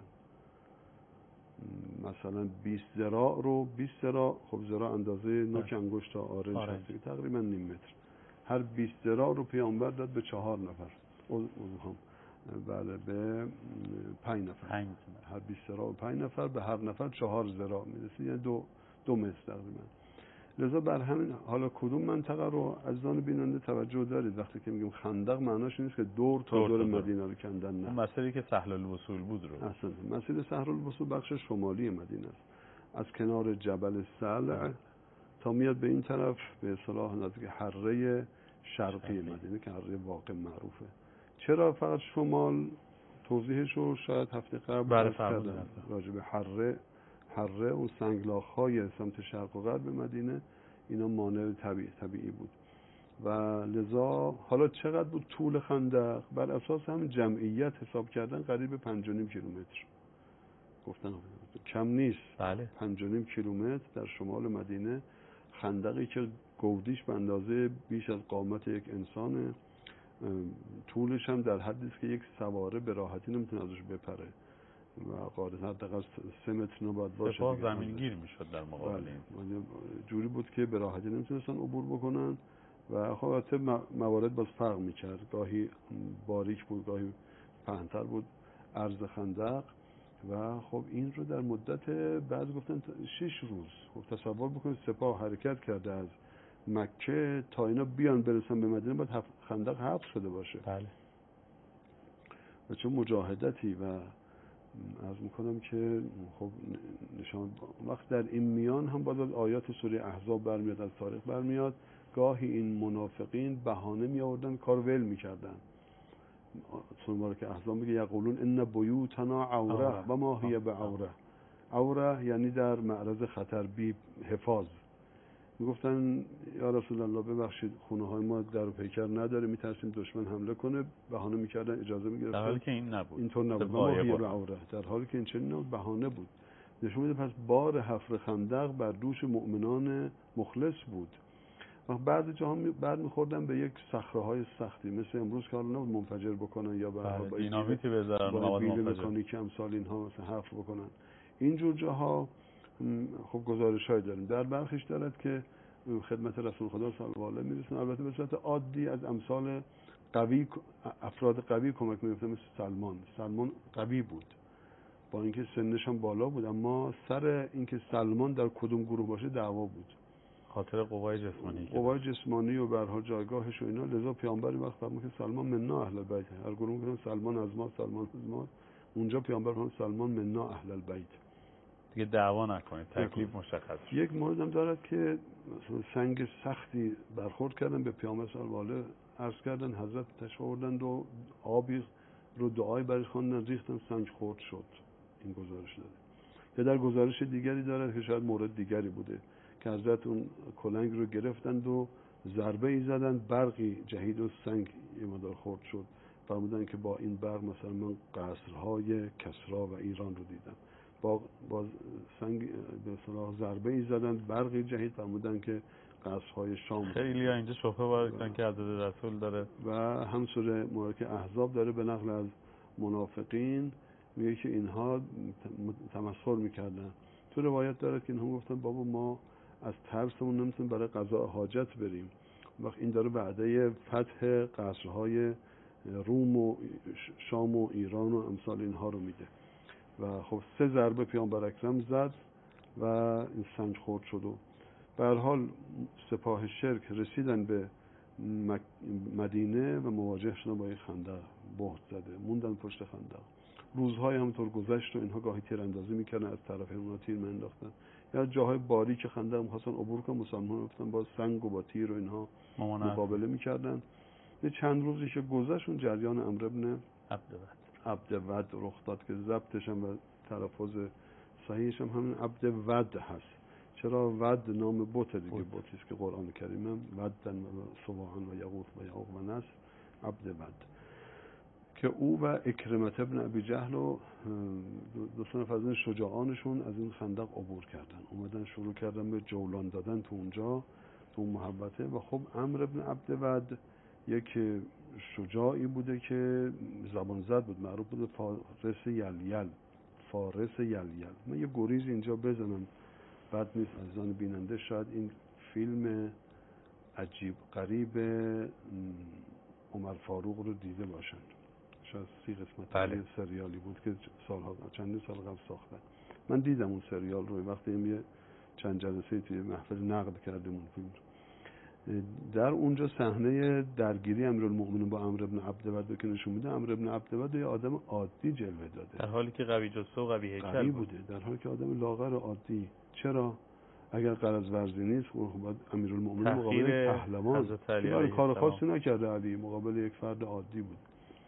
مثلا بیست ذراع رو بیست ذراع، خب ذراع اندازه نوک انگشت تا آرنج هست تقریبا نیم متر. هر بیست ذراع رو پیامبر داد به چهار نفر. هم بله به پنج نفر. پنج. هر بیست ذراع و پنج نفر به هر نفر چهار ذراع میرسه، یعنی دو دو متر تقریبا. لذا بر همین حالا کدوم منطقه رو عزیزان بیننده توجه دارید وقتی که میگیم خندق معناش نیست که دور تا دور, دور مدینه رو کندن، نه. اون مسیری که سهل الوصول بود رو اصلا مسیر سهل الوصول بخش شمالی مدینه است، از کنار جبل سلع تا میاد به این طرف به اصطلاح نزدیک حره شرقی مدینه که حره واقع معروفه. چرا فقط شمال؟ توضیحش رو شاید هفته قبل کردم راجع به حره. حره اون سنگلاخ‌های سمت شرق و غرب مدینه اینا مانع طبیعی طبیعی بود و لذا حالا چقدر بود طول خندق؟ بر اساس هم جمعیت حساب کردن قریب پنج و نیم کیلومتر گفتن، کم نیست. بله. پنج و نیم کیلومتر در شمال مدینه، خندقی که گودیش به اندازه بیش از قامت یک انسانه، طولش هم در حدی است که یک سواره به راحتی نمیتونه ازش بپره و قاعدتا حداقل سه متر نباید باشه. سپاه زمینگیر میشد در مقابل این. جوری بود که به راحتی نمیتونستن عبور بکنن و خب البته موارد باز فرق میکرد، گاهی باریک بود گاهی پهن‌تر بود عرض خندق و خب این رو در مدت بعد گفتن شش روز. خب تصور بکنید سپاه حرکت کرده از مکه تا اینا بیان برسن به مدینه باید خندق حفر شده باشه. بله. و چون مجاهدتی و عرض میکنم که خب نشان وقت در این میان هم باز از آیات سوره احزاب برمیاد، از تاریخ برمیاد، گاهی این منافقین بهانه می آوردن کار ول میکردن. سوره مبارکه احزاب میگه یقولون ان بیوتنا عوره و ما هی بعوره. عوره یعنی در معرض خطر، بی حفاظ. میگفتن یا رسول الله ببخشید خونه های ما در و پیکر نداره، میترسیم دشمن حمله کنه. بهانه میکردن، اجازه میگرفتن، در حالی که این نبود. اینطور نبود. ما هی بعوره، در حالی که این چنین نبود، بهانه بود. نشون میده پس بار حفر خندق بر دوش مؤمنان مخلص بود. و بعضی جاها بعد میخوردن به یک صخره‌های سختی مثل امروز که حالا نبود منفجر بکنن یا با دینامیتی بذارن مواد مکانیکی امثال اینها مثلا حفر بکنن. اینجور جاها خب گزارش‌های داریم. در برخیش دارد که خدمت رسول خدا صلی الله علیه و آله میرسن، البته به صورت عادی از امثال قوی افراد قوی کمک می‌گرفتن مثل سلمان. سلمان قوی بود با اینکه سنش هم بالا بود، اما سر اینکه سلمان در کدوم گروه باشه دعوا بود، خاطر قوای جسمانی قوای جسمانی و به هر حال جایگاهش و اینا. لذا پیامبر وقت فرمود که سلمان منا اهل البیت، هر گروه میگن سلمان از ما، سلمان از ما، اونجا پیامبر فرمود سلمان منا اهل البیت، دیگه دعوا نکنید، تکلیف مشخص. یک مورد هم دارد که مثلا سنگ سختی برخورد کردن به پیامبر صلی الله علیه و آله، عرض کردن حضرت تشریف آوردند و آبی رو دعای برش خواندن، ریختن، سنگ خورد شد. این گزارش داره. یا در گزارش دیگری داره که شاید مورد دیگری بوده که حضرت اون کلنگ رو گرفتند و ضربه ای زدن، برقی جهید و سنگ یه مقدار خورد شد. فرمودن که با این برق مثلا من قصرهای کسرا و ایران رو دیدم. با با سنگ به اصطلاح ضربه ای زدن، برقی جهید، فرمودن که قصرهای شام. خیلی ها اینجا شبهه واردن که حضرت رسول داره و هم سوره مبارکه احزاب داره به نقل از منافقین میگه که اینها تمسخر میکردن. تو روایت داره که اینها گفتن بابا ما از ترسمون نمیتونیم برای قضاء حاجت بریم. وقت این داره وعده فتح قصرهای روم و شام و ایران و امثال اینها رو میده. و خب سه ضربه پیامبر اکرم زد و این سنگ خورد شد و به هر حال سپاه شرک رسیدن به مدینه و مواجه شدن با یک خندق بهت زده، موندن پشت خندق. روزهای همونطور گذشت و اینها گاهی تیراندازی میکردن، از طرف اونها تیر مینداختن، یا جاهای باریک خندق می‌خواستن عبور کنن، مسلمان‌ها گفتن با سنگ و با تیر و اینها مقابله میکردن. یه چند روزی که گذشت اون جریان عمرو بن عبدود رخ داد که ضبطش هم و تلفظ صحیحش هم همین عبدود هست. چرا ود نام بت دیگه، بتی است که قرآن کریم هم ودن و سواعا و یغوث و یعوق و نصر عبدود، که او و اکرمه ابن ابی جهل و دو تا نفر از شجاعانشون از این خندق عبور کردن، اومدن شروع کردن به جولان دادن تو اونجا تو اون محبته. و خب عمرو بن عبدود یک شجاعی بوده که زبان زد بود، معروف بود فارس یلیل، فارس یلیل. من یه گریز اینجا بزنم بد نیست عزیزان بیننده، شاید این فیلم عجیب غریب عمر فاروق رو دیده باشن، شاید سی قسمت بله. سریالی بود که سالها چندین سال قبل ساختن. من دیدم اون سریال رو، وقتی یه چند جلسه توی محفل نقد کردیم اون فیلم. در اونجا صحنه درگیری امیرالمومنین با عمرو بن عبدود که نشون میده، عمرو بن عبدود یه آدم عادی جلوه داده، در حالی که قوی جثه و قوی هیکل بوده، در حالی که آدم لاغر عادی. چرا؟ اگر غرض ورزی نیست خب باید امیرالمومنین مقابل پهلوان که کار خاصی نکرده، علی مقابل یک فرد عادی بود.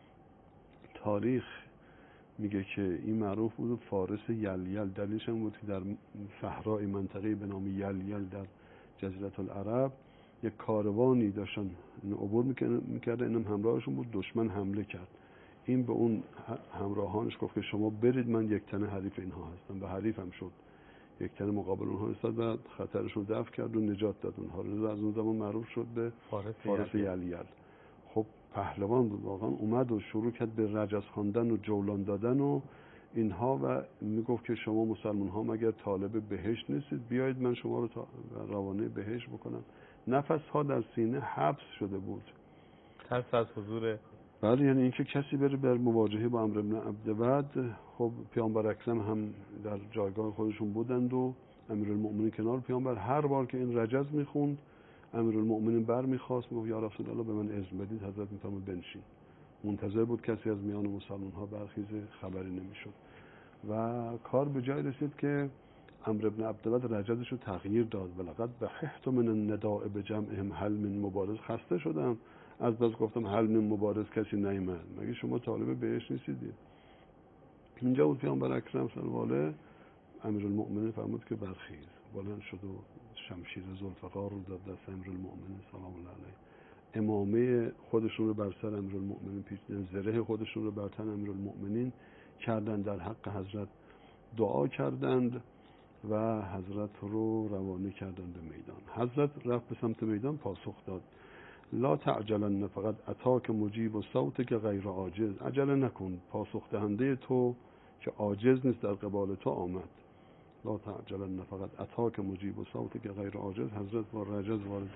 تاریخ میگه که این معروف بود فارس یلیل، دلیلش هم بود که در صحرای منطقه به نام یلیل در جزیره العرب یک کاروانی داشتن عبور میکرده، اینم همراهشون بود، دشمن حمله کرد. این به اون همراهانش گفت که شما برید، من یک تنه حریف اینها هستم، و حریف هم شد، یک تنه مقابل اونها ایستاد و خطرشون دفع کرد و نجات داد اونها رو. از اون زمان معروف شد به فارس, فارس یلیل. خب پهلوان بود واقعا، اومد و شروع کرد به رجز خواندن و جولان دادن و اینها، و میگفت که شما مسلمان ها مگر طالب بهشت نیستید، بیایید من شما رو روانه بهشت بکنم. نفس ها در سینه حبس شده بود، ترس از حضور بله، یعنی اینکه کسی بره بر مواجهه با عمرو بن عبدود. خب پیامبر اکرم هم در جایگاه خودشون بودند و امیرالمومنین کنار پیامبر. هر بار که این رجز میخوند امیرالمومنین بر میخواست، میگفت یا رسول الله به من اذن بدید، حضرت میفرمود بنشین. منتظر بود کسی از میان مسلمان ها برخیزه، خبری نمیشد و کار به جای رسید که عمرو بن عبدود رجزش رو تغییر داد. ولقد بحثت من النداء بجمعهم هل من مبارز، خسته شدم از بس گفتم هل من مبارز کسی نیامد، مگه شما طالب بهش نیستید؟ اینجا بود پیامبر اکرم صلی الله علیه امیرالمومنین فرمود که برخیز. بلند شد و شمشیر ذوالفقار رو داد دست امیرالمومنین صلی الله علیه، امامه خودشون رو بر سر امیرالمومنین پیچیدن، زره خودشون رو بر تن امیرالمومنین کردن، در حق حضرت دعا کردند و حضرت رو روانه کردند به میدان. حضرت رفت به سمت میدان، پاسخ داد لا تعجلن فقط اتاک مجیب و صوت که غیر عاجز، عجله نکن، پاسخ دهنده تو که عاجز نیست در قبال تو آمد. لا تعجلن فقط اتاک مجیب و صوت که غیر عاجز. حضرت با رجز وارد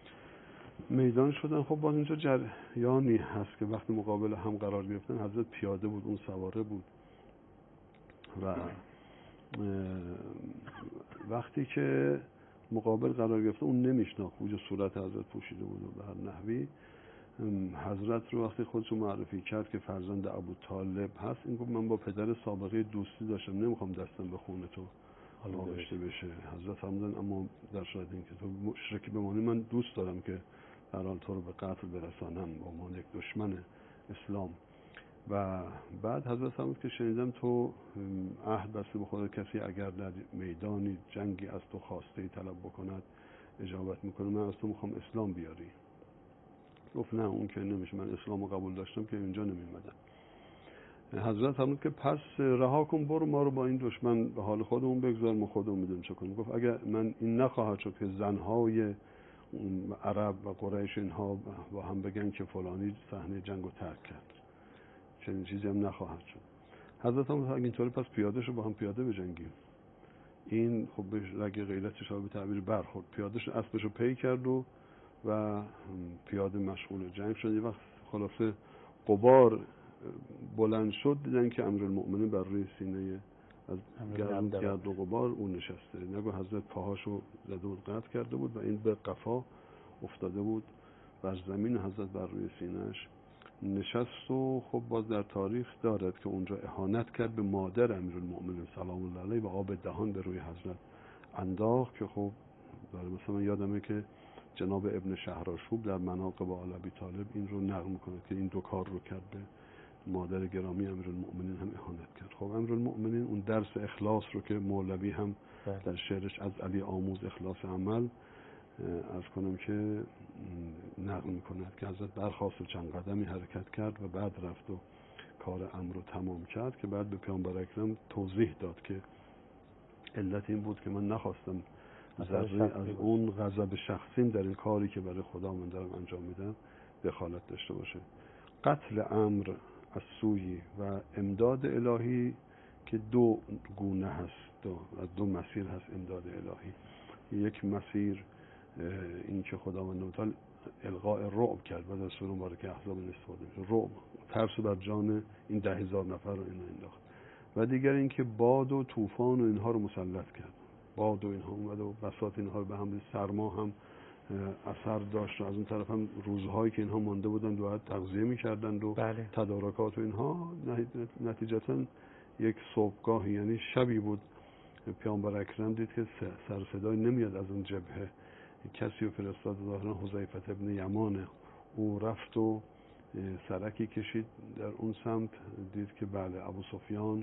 میدان شدن. خب باز اینجا جریانی هست که وقتی مقابل هم قرار گرفتن، حضرت پیاده بود، اون سواره بود و وقتی که مقابل قرار گرفته اون نمیشناخت، وجه صورت حضرت پوشیده بود و به هر نحوی. حضرت رو وقتی خودشو معرفی کرد که فرزند ابو طالب هست، این گفت من با پدر سابقه دوستی داشتم، نمیخوام دستم به خون تو آغشته بشه. حضرت فرمودن اما در شرایط اینکه تو مشرک بمانی، من دوست دارم که در حال تو رو به قتل برسانم با عنوان یک دشمن اسلام. و بعد حضرت فرمود که شنیدم تو عهد بسته به خدا کسی اگر در میدانی جنگی از تو خواسته طلب بکند اجابت میکنه، من از تو میخوام اسلام بیاری. گفت نه اون که نمیشه، من اسلام رو قبول داشتم که اینجا نمیمدم. حضرت فرمود که پس رها کن، برو ما رو با این دشمن به حال خودمون بگذار، ما خودمون میدونیم چه کنیم. گفت اگر من این نخواهد شد که زنهای عرب و قریش اینها با هم بگن که فلانی صحنه جنگو ترک کرد، چنین چیزی هم نخواهد شد. حضرت هم اگه اینطوری پس پیاده شو با هم پیاده بجنگیم. این خب به رگ غیرتش به تعبیر برخورد، پیاده شو اسبشو پی کرد و و پیاده مشغول جنگ شد. یه وقت خلاصه غبار بلند شد، دیدن که امیرالمومنین بر روی سینه از گرد, گرد و غبار اون نشسته. نگو حضرت پاهاشو زده بود قطع کرده بود و این به قفا افتاده بود بر زمین حضرت بر روی سینه‌اش نشست و خب باز در تاریخ دارد که اونجا اهانت کرد به مادر امیرالمؤمنین سلام الله علیه و آب دهان به روی حضرت انداخت که خب برای مثلا من یادمه که جناب ابن شهرآشوب در مناقب آل ابی طالب این رو نقل میکنه که این دو کار رو کرد، به مادر گرامی امیرالمؤمنین هم اهانت کرد. خب امیرالمؤمنین اون درس اخلاص رو که مولوی هم در شعرش از علی آموز اخلاص عمل از کنم که نقل میکند که حضرت برخاست و چند قدمی حرکت کرد و بعد رفت و کار امر رو تمام کرد که بعد به پیامبر اکرم توضیح داد که علت این بود که من نخواستم ذره از اون غضب شخصیم در این کاری که برای خدا من دارم انجام میدم دخالت داشته باشه. قتل امر از سوی و امداد الهی که دو گونه هست، دو, از دو مسیر هست امداد الهی. یک مسیر این که خداوند متعال القاء رعب کرد و در سوره مبارکه احزاب استفاده میشه، رعب ترس بر جان این ده هزار نفر رو اینا انداخت. و دیگر این که باد و طوفان و اینها رو مسلط کرد، باد و اینها اومد و بساط اینها رو به حمل سرما هم اثر داشت و از اون طرف هم روزهایی که اینها مانده بودند و تغذیه می‌کردند و بله. تدارکات و اینها نتیجتاً یک صبحگاه یعنی شبی بود پیامبر اکرم دید که سر صدای نمیاد از اون جبهه، کسی رو فرستاد ظاهرا حذیفه ابن یمان، او رفت و سرکی کشید در اون سمت، دید که بله ابو سفیان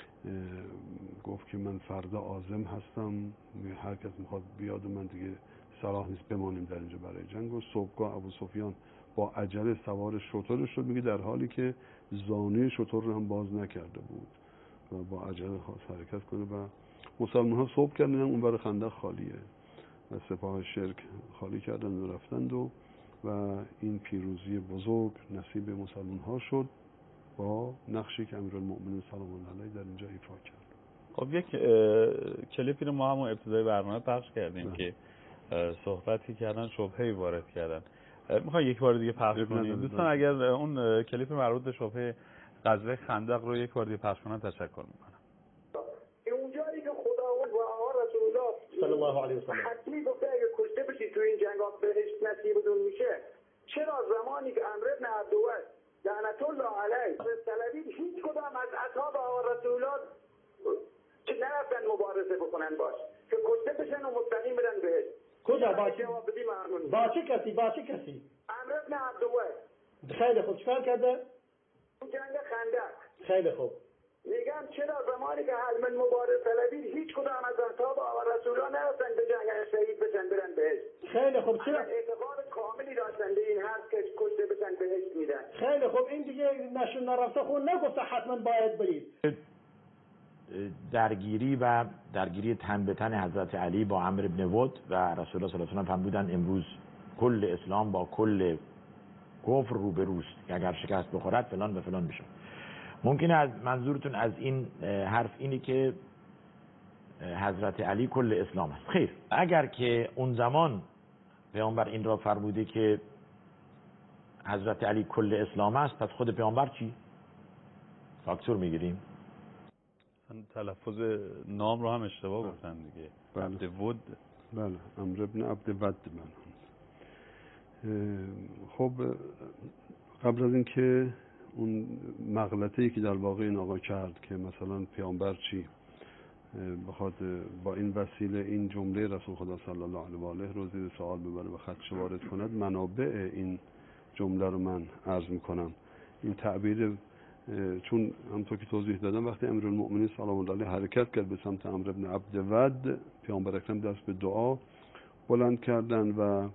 گفت که من فردا عازم هستم، هر کس میخواد بیاد و من دیگه صلاح نیست بمانیم در اینجا برای جنگ. و صبحگاه ابو سفیان با عجله سوار شتر شد، میگه در حالی که زانوی شتر رو هم باز نکرده بود و با عجله خواست حرکت کنه و مسلمان ها صبح کردن اون برای خندق خالیه و سپاه شرک خالی کردن و رفتند و و این پیروزی بزرگ نصیب مسلمان ها شد با نقشی که امیرالمؤمنین سلام الله علیه در اینجا ایفا کرد. خب یک کلیپی رو ما همون ابتدای برنامه پخش کردیم که صحبتی کردن، شبهه‌ای وارد کردن. میخوام یک بار دیگه پخش کنیم دوستان؟ اگر اون کلیپ مربوط به شبهه غزوه خندق رو یک بار دیگه پخش کنن تشکر میکنم. اونجایی که خداوند و آقا رسول الله صلی الله علیه و سلم حتمی گفته اگه کشته بشید تو این جنگات بهشت نصیبتون میشه، چرا زمانی که عمرو بن عبدوس لعنت الله علیه طلبید هیچ کدام از اصحاب آقا رسول الله که نرفتن مبارزه بکنن باش که کشته بشن و مستقیم برن بهشت؟ کجا؟ با چه با چه کسی؟ با چه کسی؟ عمرو بن عبدوس. خیلی خوب، چیکار کرده؟ اون جنگ خندق. خیلی خوب. میگم چرا زمانی که حل من مبارز طلبید هیچ کدام از اصحاب آقا رسول الله نرفتن به جنگ شهید بشن برن بهشت؟ خیلی خوب. چرا اعتقاد کاملی داشتن به این حرف که کشته بشن بهشت میدن؟ خیلی خوب، این دیگه نشون نرفته خون نگفته حتما باید برید. درگیری و درگیری تن به تن حضرت علی با عمرو بن ود و رسول الله صلی الله علیه و آله فرمودن امروز کل اسلام با کل کفر روبروست که اگر شکست بخورد فلان و فلان بشه. ممکنه از منظورتون از این حرف اینه که حضرت علی کل اسلام است. خیر، اگر که اون زمان پیامبر این را فرموده که حضرت علی کل اسلام است، پس خود پیامبر چی؟ فاکتور میگیریم؟ تلفظ نام رو هم اشتباه گفتن دیگه. عبد ود. بله، عمرو بن عبد ود. من خب قبل از اینکه اون مغلطه‌ای که در واقع این آقا کرد که مثلا پیامبر چی بخواد با این وسیله این جمله رسول خدا صلی الله علیه و آله رو زیر سوال ببره و خدشه وارد کند، منابع این جمله رو من عرض میکنم. این تعبیر چون همونطور که توضیح دادم وقتی امیرالمؤمنین سلام الله علیه حرکت کرد به سمت عمرو بن عبد ود، پیامبر اکرم دست به دعا بلند کردن و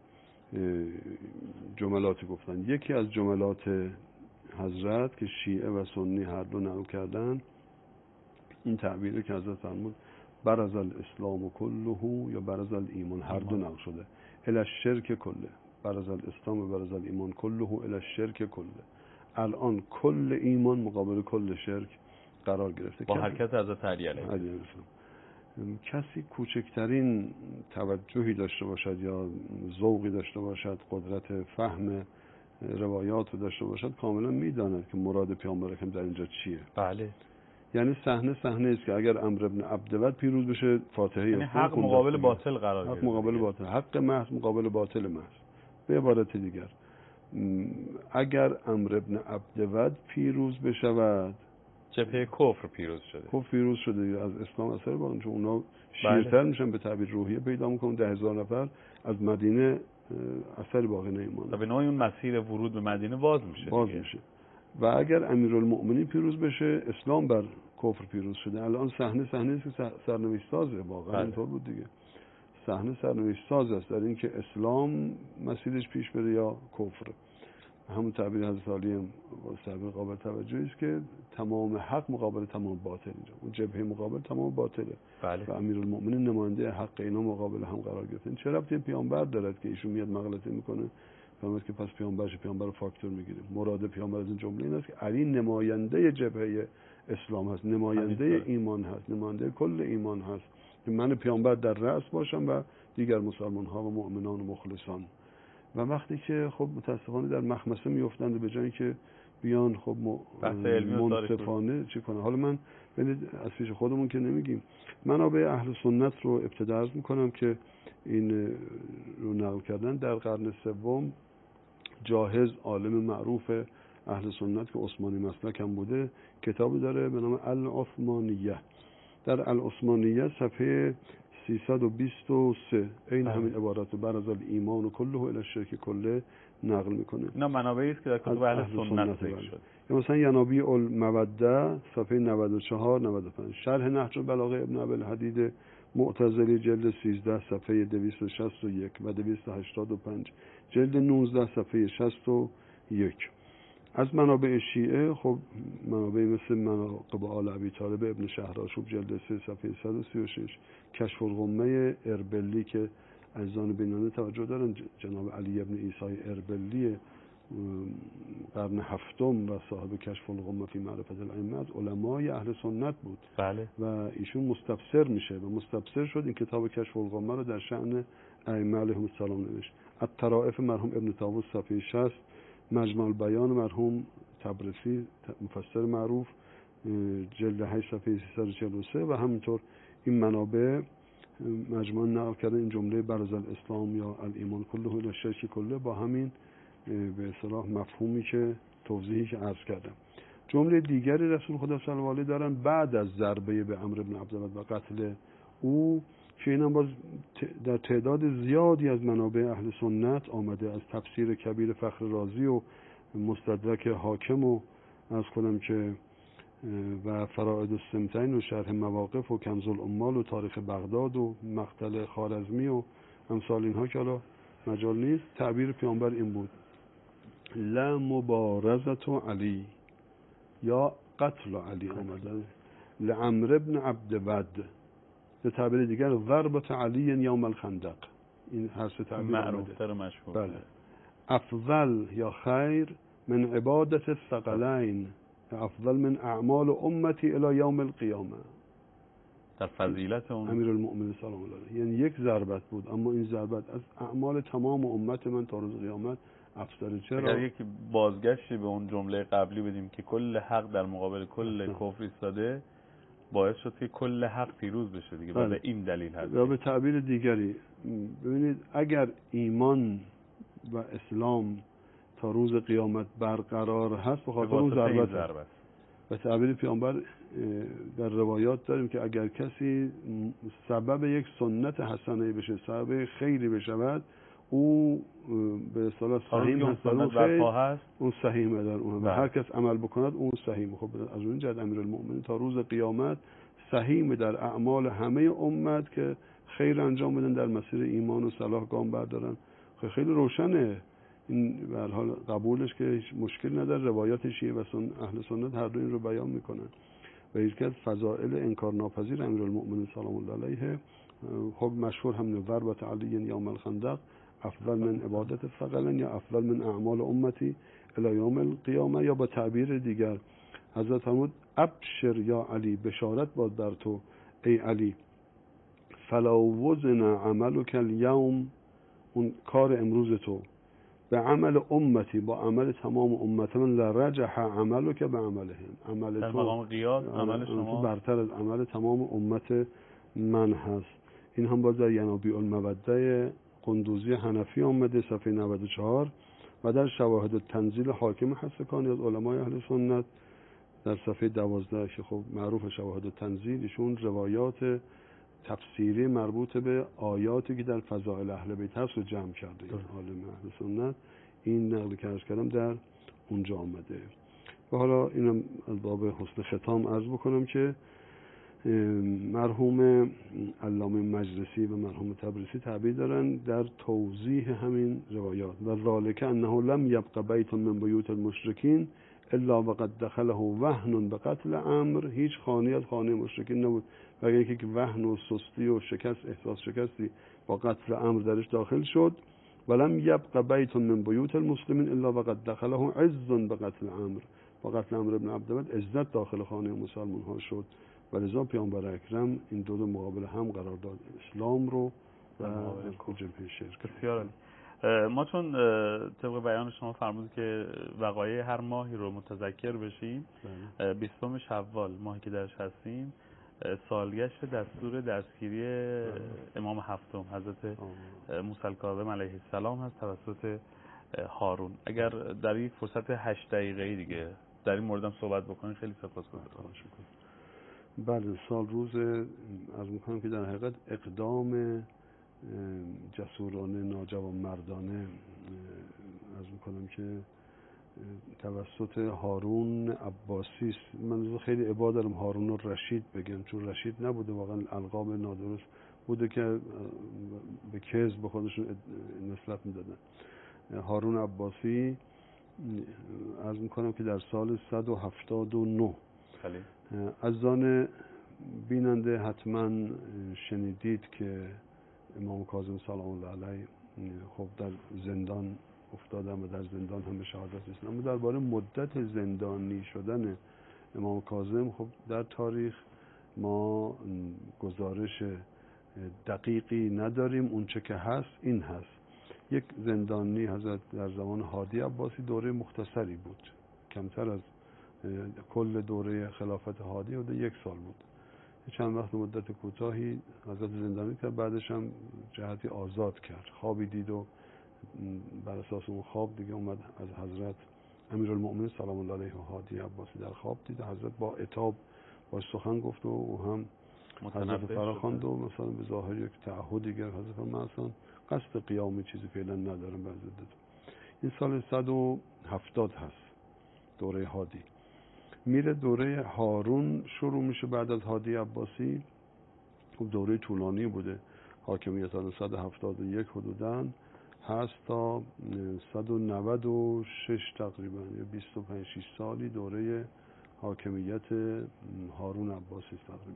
جملاتی گفتن. یکی از جملات حضرت که شیعه و سنی هر دو نقل کردن این تعبیری که حضرت فرمود برز الاسلام کله یا برز الایمان، هر دو نقل شده. الی الشرک کله، برز الاسلام و برز الایمان کله الی الشرک کله. الان کل ایمان مقابل کل شرک قرار گرفته با حرکت حضرت علی علیه السلام. کسی کوچکترین توجهی داشته باشد یا ذوقی داشته باشد، قدرت فهم روایات رو داشته باشد، کاملا میداند که مراد پیامبر اکرم در اینجا چیه. بله، یعنی صحنه صحنه است که اگر عمرو بن عبد ود پیروز بشه فاتحه یعنی حق مقابل باطل قرار گرفته. حق مقابل باطل، حق محض مقابل باطل محض. به عبارت دیگر اگر عمرو بن عبدود پیروز بشود، جبهه کفر پیروز شده، کفر پیروز شده، از اسلام اثر باقی، چون اونا شیرتر بله. میشن، به تعبیر روحیه پیدا میکنن، ده هزار نفر از مدینه اثر باقی نمیمونه، به نوعی اون مسیر ورود به مدینه باز میشه باز دیگه. میشه. و اگر امیرالمؤمنین پیروز بشه، اسلام بر کفر پیروز شده. الان صحنه صحنه است که سرنوشت سازه، واقعا بله. اینطور بود دیگه. صحنه سرنوشت ساز است در اینکه اسلام مسیرش پیش بره یا کفر. همون تعبیر حضرت علی هم تعبیر قابل توجهی است که تمام حق مقابل تمام باطل، اینجا اون جبهه مقابل تمام باطله. بله. و امیرالمؤمنین نماینده حق اینا مقابل هم قرار گرفتن. چه ربطی پیامبر دارد که ایشون میاد مغلطه میکنه، فرمود که پس پیامبرش پیامبر فاکتور میگیریم. مراد پیامبر از این جمله این است که علی نماینده جبهه اسلام هست، نماینده ایمان هست، نماینده کل ایمان هست، که من پیامبر در رأس باشم و دیگر مسلمان ها و مؤمنان و مخلصان. و وقتی که خب متاسفانه در مخمسه میافتند به جایی که بیان خب منصفانه چی کنه. حالا من ببینید از پیش خودمون که نمیگیم، منابع اهل سنت رو ابتدا عرض میکنم که این رو نقل کردن در قرن سوم. جاهز عالم معروف اهل سنت که عثمانی مسلک هم بوده، کتابی داره به نام العثمانیه. در العثمانیه صفحه سیصد و بیست و سه این همین عبارت رو بر از ایمان و کله الی الشرک کله نقل میکنه. اینا منابعی است که در کتب اهل سنت ذکر شده. یا مثلا ینابیع الموده صفحه نود و چهار نود و پنج، شرح نهج البلاغه ابن ابی الحدید معتزلی جلد سیزده صفحه دویست و شصت و یک و دویست و هشتاد و پنج، جلد نوزده صفحه شصت و یک. از منابع شیعه خب منابع مثل مناقب آل ابی طالب ابن شهرآشوب جلد سه صفحه صد و سی و شش، کشف الغمه اربلی که عزیزان بیننده توجه دارن، جناب علی ابن عیسی اربلی قرن هفتم و صاحب کشف الغمه فی معرفت الائمه از علمای اهل سنت بود. بله. و ایشون مستبصر میشه و مستبصر شد. این کتاب کشف الغمه رو در شأن ائمه علیهم السلام نوشت. الطرائف مرحوم ابن طاووس صفحه شصت، مجمع البیان مرحوم تبرسی مفسر معروف جلد هشت صفحه سیصد و چهل و سه و همینطور این منابع مجموعه نقل کرده این جمله برز الاسلام یا الایمان کله الی الشرک کله با همین به اصطلاح مفهومی که توضیحی که عرض کردم. جمله دیگری رسول خدا صلی الله علیه دارن بعد از ضربه به عمرو بن عبدود و قتل او که اینم باز در تعداد زیادی از منابع اهل سنت آمده، از تفسیر کبیر فخر رازی و مستدرک حاکم و از کنم که و فرائد السمتین و شرح مواقف و کنز الاموال و تاریخ بغداد و مقتل خوارزمی و امثال اینها که حالا مجال نیست. تعبیر پیامبر این بود: لا مبارزت علی یا قتل علی آمده لعمرو بن عبدود، به تعبیر دیگر ضربت علی یوم الخندق. این هر سه تعبیر معروفتر و مشهور. بله. افضل یا خیر من عبادت الثقلین، افضل من اعمال امتی الی یوم القیامه. در فضیلت اون امیرالمؤمنین سلام الله علیه، یعنی یک ضربت بود اما این ضربت از اعمال تمام امت من تا روز قیامت افضل. چرا؟ اگر یک بازگشتی به اون جمله قبلی بدیم که کل حق در مقابل کل کفر ایستاده، باعث شد که کل حق پیروز بشه دیگه. به این دلیل هست. یا به تعبیر دیگری ببینید، اگر ایمان و اسلام تا روز قیامت برقرار هست به خاطر اون ضربت است. به تعبیر پیامبر در روایات داریم که اگر کسی سبب یک سنت حسنه بشه، سبب خیری بشود، او به اصطلاح سهیم هست، اون خیر اون سهیم در اون و هر کس عمل بکند اون سهیم. خب از اون جهت امیرالمؤمنین تا روز قیامت سهیم در اعمال همه امت که خیر انجام بدن، در مسیر ایمان و صلاح گام بردارن. خیلی روشنه این به هر حال قبولش که هیچ مشکل نداره. روایات شیعه و سن اهل سنت هر دو این رو بیان میکنن و یکی از فضائل انکار ناپذیر امیرالمؤمنین سلام الله علیه خب مشهور هم ضربت علی یوم الخندق افضل من عبادت الثقلین یا افضل من اعمال امتی الی یوم القیامه. یا با تعبیر دیگر حضرت فرمود ابشر یا علی، بشارت باد بر تو ای علی، فلا وزن عملک الیوم، اون کار امروز تو به عمل امتی، با عمل تمام امت من، لرجح عملک به عملهم، عمل در تو مقام قیاس عمل شما برتر از عمل تمام امت من هست. این هم باز در ینابیع الموده قندوزی حنفی آمده صفحه نود و چهار و در شواهد تنزیل حاکم حسکانی از علمای اهل سنت در صفحه دوازده که خب معروف شواهد تنزیل، ایشون روایات تفسیری مربوط به آیاتی که در فضائل اهل بیت هست رو جمع کرده. این عالم اهل سنت این نقل که عرض کردم در اونجا آمده. و حالا اینم از باب حسن ختام عرض بکنم که مرحوم علامه مجلسی و مرحوم تبریسی تعبیر دارن در توضیح همین روایات و ذالک انه لم یبق بیت من بیوت المشرکین الا وقد دخله وهن به قتل عمرو. هیچ خانه از خانه مشرکین نبود مگر اینکه که وهن و سستی و شکست، احساس شکستی با قتل عمرو درش داخل شد. ولم یبق بیت من بیوت المسلمین الا وقد دخله عز به قتل عمرو. با قتل عمرو بن عبدود عزت داخل خانه مسلمان ها شد. ولذا پیامبر اکرم این دو دو مقابل هم قرار داد، اسلام رو و جبهه شرک. بسیار ما چون طبق بیان شما فرمودید که وقایع هر ماهی رو متذکر بشیم، بیستم شوال ماهی که درش هستیم سالگشت دستور دستگیری امام هفتم حضرت موسی الکاظم علیه السلام هست توسط هارون. اگر در یک فرصت هشت دقیقه‌ای دیگه در این مورد هم صحبت بکنید خیلی سپاسگزارم. بله، سال روز عرض می‌کنم که در حقیقت اقدام جسورانه ناجوان مردانه عرض می‌کنم که توسط هارون عباسی است. من خیلی ابا دارم هارون رو رشید بگم، چون رشید نبوده، واقعا القاب نادرست بوده که به کذب به خودشون نسبت میدادن. هارون عباسی عرض می‌کنم که در سال صد و هفتاد و نه از آن بیننده حتما شنیدید که امام کاظم سلام الله علیه خب در زندان افتادن و در زندان هم به شهادت رسیدن. اما درباره مدت زندانی شدن امام کاظم خب در تاریخ ما گزارش دقیقی نداریم. اون چه که هست این هست: یک زندانی حضرت در زمان هادی عباسی دوره مختصری بود، کمتر از کل دوره خلافت هادی و یک سال بود. چند وقت مدت کوتاهی حضرت زندانی کرد، بعدش هم جهتی آزاد کرد. خوابی دید و بر اساس اون خواب دیگه اومد از حضرت امیرالمؤمنین سلام الله علیه و هادی عباسی در خواب دید. حضرت با عتاب باش سخن گفت و او هم حضرت فراخواند و مثلا به ظاهر یک تعهدی گرفت. حضرت من اصلا قصد قیام چیزی فعلا ندارم بر ضد. این سال صد و هفتاد هست دوره هادی. میره دوره هارون شروع میشه بعد از هادی عباسی. خب دوره طولانی بوده، حاکمیت سال صد و هفتاد و یک حدوداً هست تا صد و نود و شش تقریبا یا بیست و پنج شش سالی دوره حاکمیت هارون عباسی تقریبا.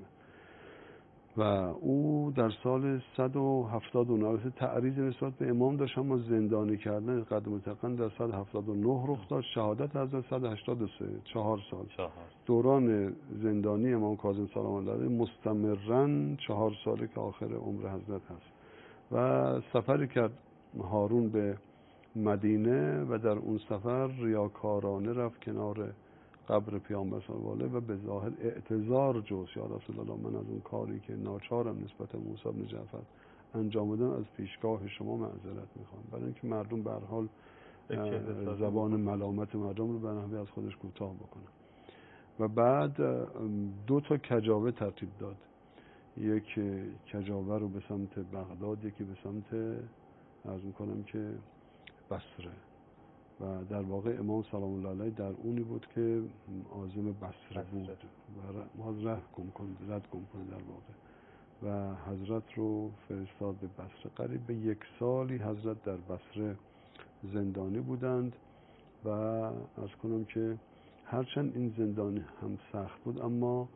و او در سال صد و هفتاد و نه تعریض نسبت به امام داشت، اما زندانی کردن قدم متقن در صد و هفتاد و نه رخ داد. شهادت حضرت صد و هشتاد و سه، چهار سال. چهار. دوران زندانی امام کاظم سلام الله علیه مستمرا چهار ساله که آخر عمر حضرت هست. و سفری کرد هارون به مدینه و در اون سفر ریاکارانه رفت کنار قبر پیامبر صلی الله علیه و به ظاهر اعتذار جست: یا رسول الله، من از اون کاری که ناچارم نسبت موسی بن جعفر انجام دادم از پیشگاه شما معذرت میخوام. برای اینکه مردم به هر حال زبان ملامت مردم رو به نحوی از خودش کوتاه بکنه. و بعد دو تا کجاوه ترتیب داد، یک کجاوه رو به سمت بغداد، یکی به سمت عرض میکنم که بصره. و در واقع امام سلام الله علیه در اونی بود که عازم بصره بود و ما رد گم کنه رد گم کنه در واقع. و حضرت رو فرستاد به بصره. قریب به یک سالی حضرت در بصره زندانی بودند. و عرض کنم که هرچند این زندانی هم سخت بود، اما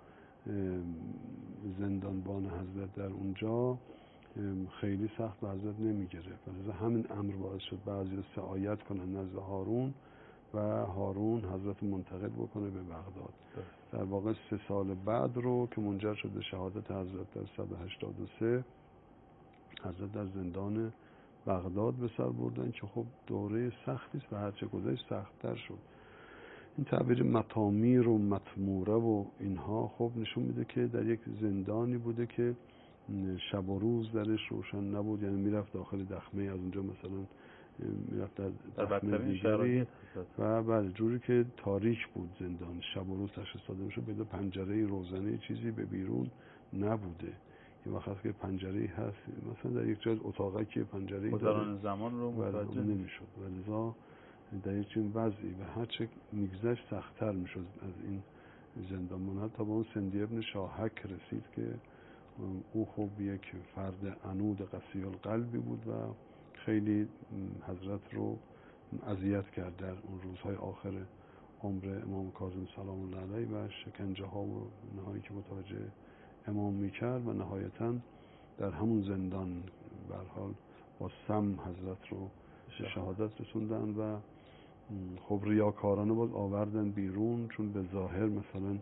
زندانبان حضرت در اونجا خیلی سخت به حضرت نمی گرفت. و همین امر باعث شد بعضی رو سعایت کنن نزد هارون و هارون حضرت منتقل بکنه به بغداد. در واقع سه سال بعد رو که منجر شد به شهادت حضرت در صد و هشتاد و سه حضرت در زندان بغداد به سر بردن که خب دوره سختی است و هرچه گذشت سخت‌تر شد. این تعبیر مطامیر و مطموره و اینها خب نشون میده که در یک زندانی بوده که شب و روز درش روشن نبود، یعنی میرفت داخل دخمه، از اونجا مثلا میرفت در, در بدترین شرایط و بله جوری که تاریک بود زندان، شب و روز تشخیص داده میشه، بدون پنجره روزنه چیزی به بیرون نبوده. یه وقت که پنجره هست مثلا در یک جای اتاقی که پنجره داره زمان رو متوجه نمیشد و لذا در یک چنین وضعی و هر چه میگذشت سخت‌تر میشد از این زندان ماندن تا به اون سندی ابن شاهک رسید که او خب یک فرد عنود قسی القلبی بود و خیلی حضرت رو اذیت کرد در اون روزهای آخر عمر امام کاظم سلام الله علیه و شکنجه ها و نهایی که متوجه امام میکرد و نهایتاً در همون زندان به هر حال با سم حضرت رو شهادت رسوندن و خب ریاکارانه باز آوردن بیرون، چون به ظاهر مثلا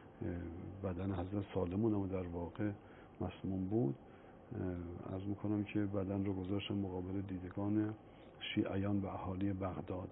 بدن حضرت سالمون اما در واقع مسموم بود. عرض میکنم که بدن رو گذاشتن مقابل دیدگان شیعیان و اهالی بغداد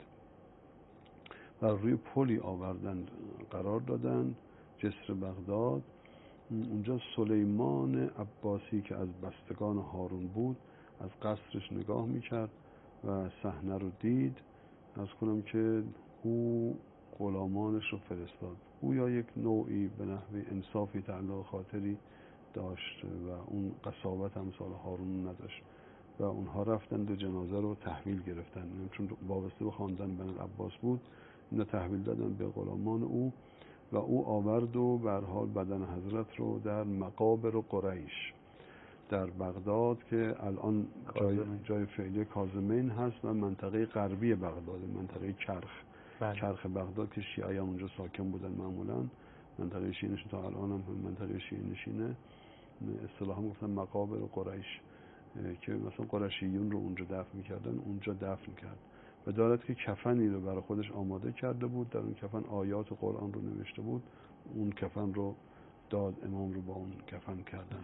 و روی پلی آوردن قرار دادن، جسر بغداد. اونجا سلیمان عباسی که از بستگان هارون بود از قصرش نگاه میکرد و صحنه رو دید. عرض کنم که او غلامانش رو فرستاد. او یا یک نوعی به نحوی انصافی تعلق خاطری داشت و اون قساوت امثال هارون نداشت و اونها رفتن دو جنازه رو تحویل گرفتن، چون وابسته به خاندان بنی العباس بود. اینا تحویل دادن به غلامان او و او آورد و به هر حال بدن حضرت رو در مقابر قریش در بغداد که الان جای, جای فعلی کاظمین هست و منطقه غربی بغداد، منطقه کرخ بله. کرخ بغداد که شیعیان اونجا ساکن بودن، معمولا منطقه شیعه نشین تا الان هم منطقه شیعه نشینه. اصطلاحا گفتن مقابر قریش که مثلا قریشیون رو اونجا دفن میکردن، اونجا دفن کرد و دارد که کفنی رو برای خودش آماده کرده بود، در اون کفن آیات قرآن رو نوشته بود، اون کفن رو داد امام رو با اون کفن کردن.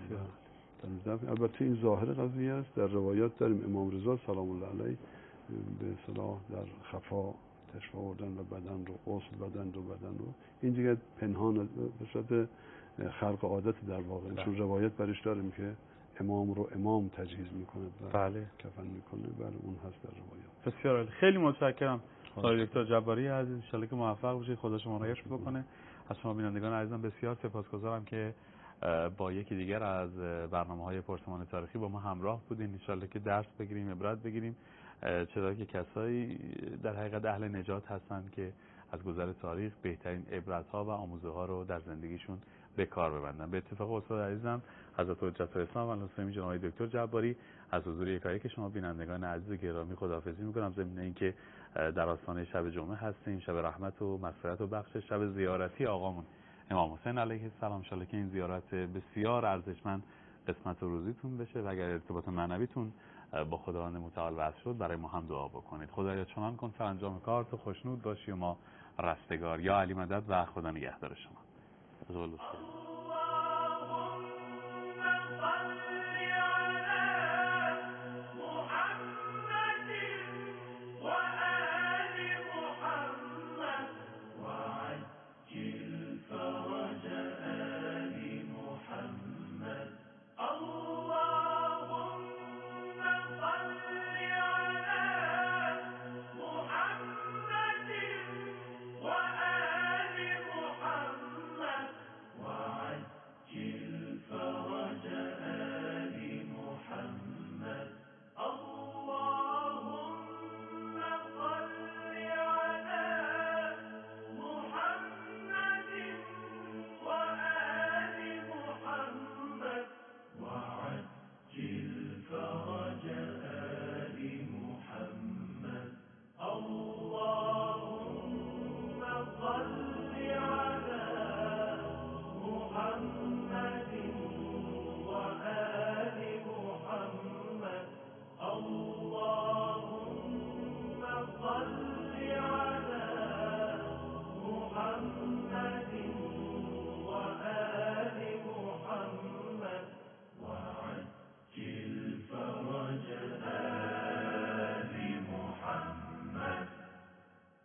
البته این ظاهر قضیه است. در روایات داریم امام رضا سلام الله علیه به اصطلاح در خفا تشریف آوردن و بدن رو غسل دادن و بدن رو این دیگه پنهان به صورت خلق عادت در واقع بله. چون روایت برش داریم که امام رو امام تجهیز میکنه و بله. کفن میکنه، بله اون هست در روایات. بسیار عالی، خیلی متشکرم آقای دکتر جباری عزیز، ان شاءالله که موفق باشید، خدا شما رو حفظ بکنه. از شما بینندگان عزیزم بسیار سپاسگزارم که با یکی دیگر از برنامه‌های پرسمان تاریخی با ما همراه بودین. ان شاءالله که درس بگیریم، عبرت بگیریم، چرا که کسایی در حقیقت اهل نجات هستند که از گذر تاریخ بهترین عبرت‌ها و آموزه‌ها رو در زندگیشون به کار ببندن. به اتفاق استاد عزیزم حضرت حجت الاسلام و الحسینی جناب دکتر جباری از حضور یکایی که شما بینندگان عزیز گرامی خداحافظی می‌کنم، ضمن اینکه در آستانه شب جمعه هستیم، شب رحمت و مغفرت و بخشش، شب زیارتی آقامون امام حسین علیه السلام. ان شاءالله که این زیارت بسیار ارزشمند قسمت و روزیتون بشه و اگر ارتباط معنویتون با خداوند متعال وصل شد برای ما هم دعا بکنید. خدایا چنان کن سرانجام کار تو خوشنود باشی و ما رستگار. یا علی مدد و خدا نگهدار شما.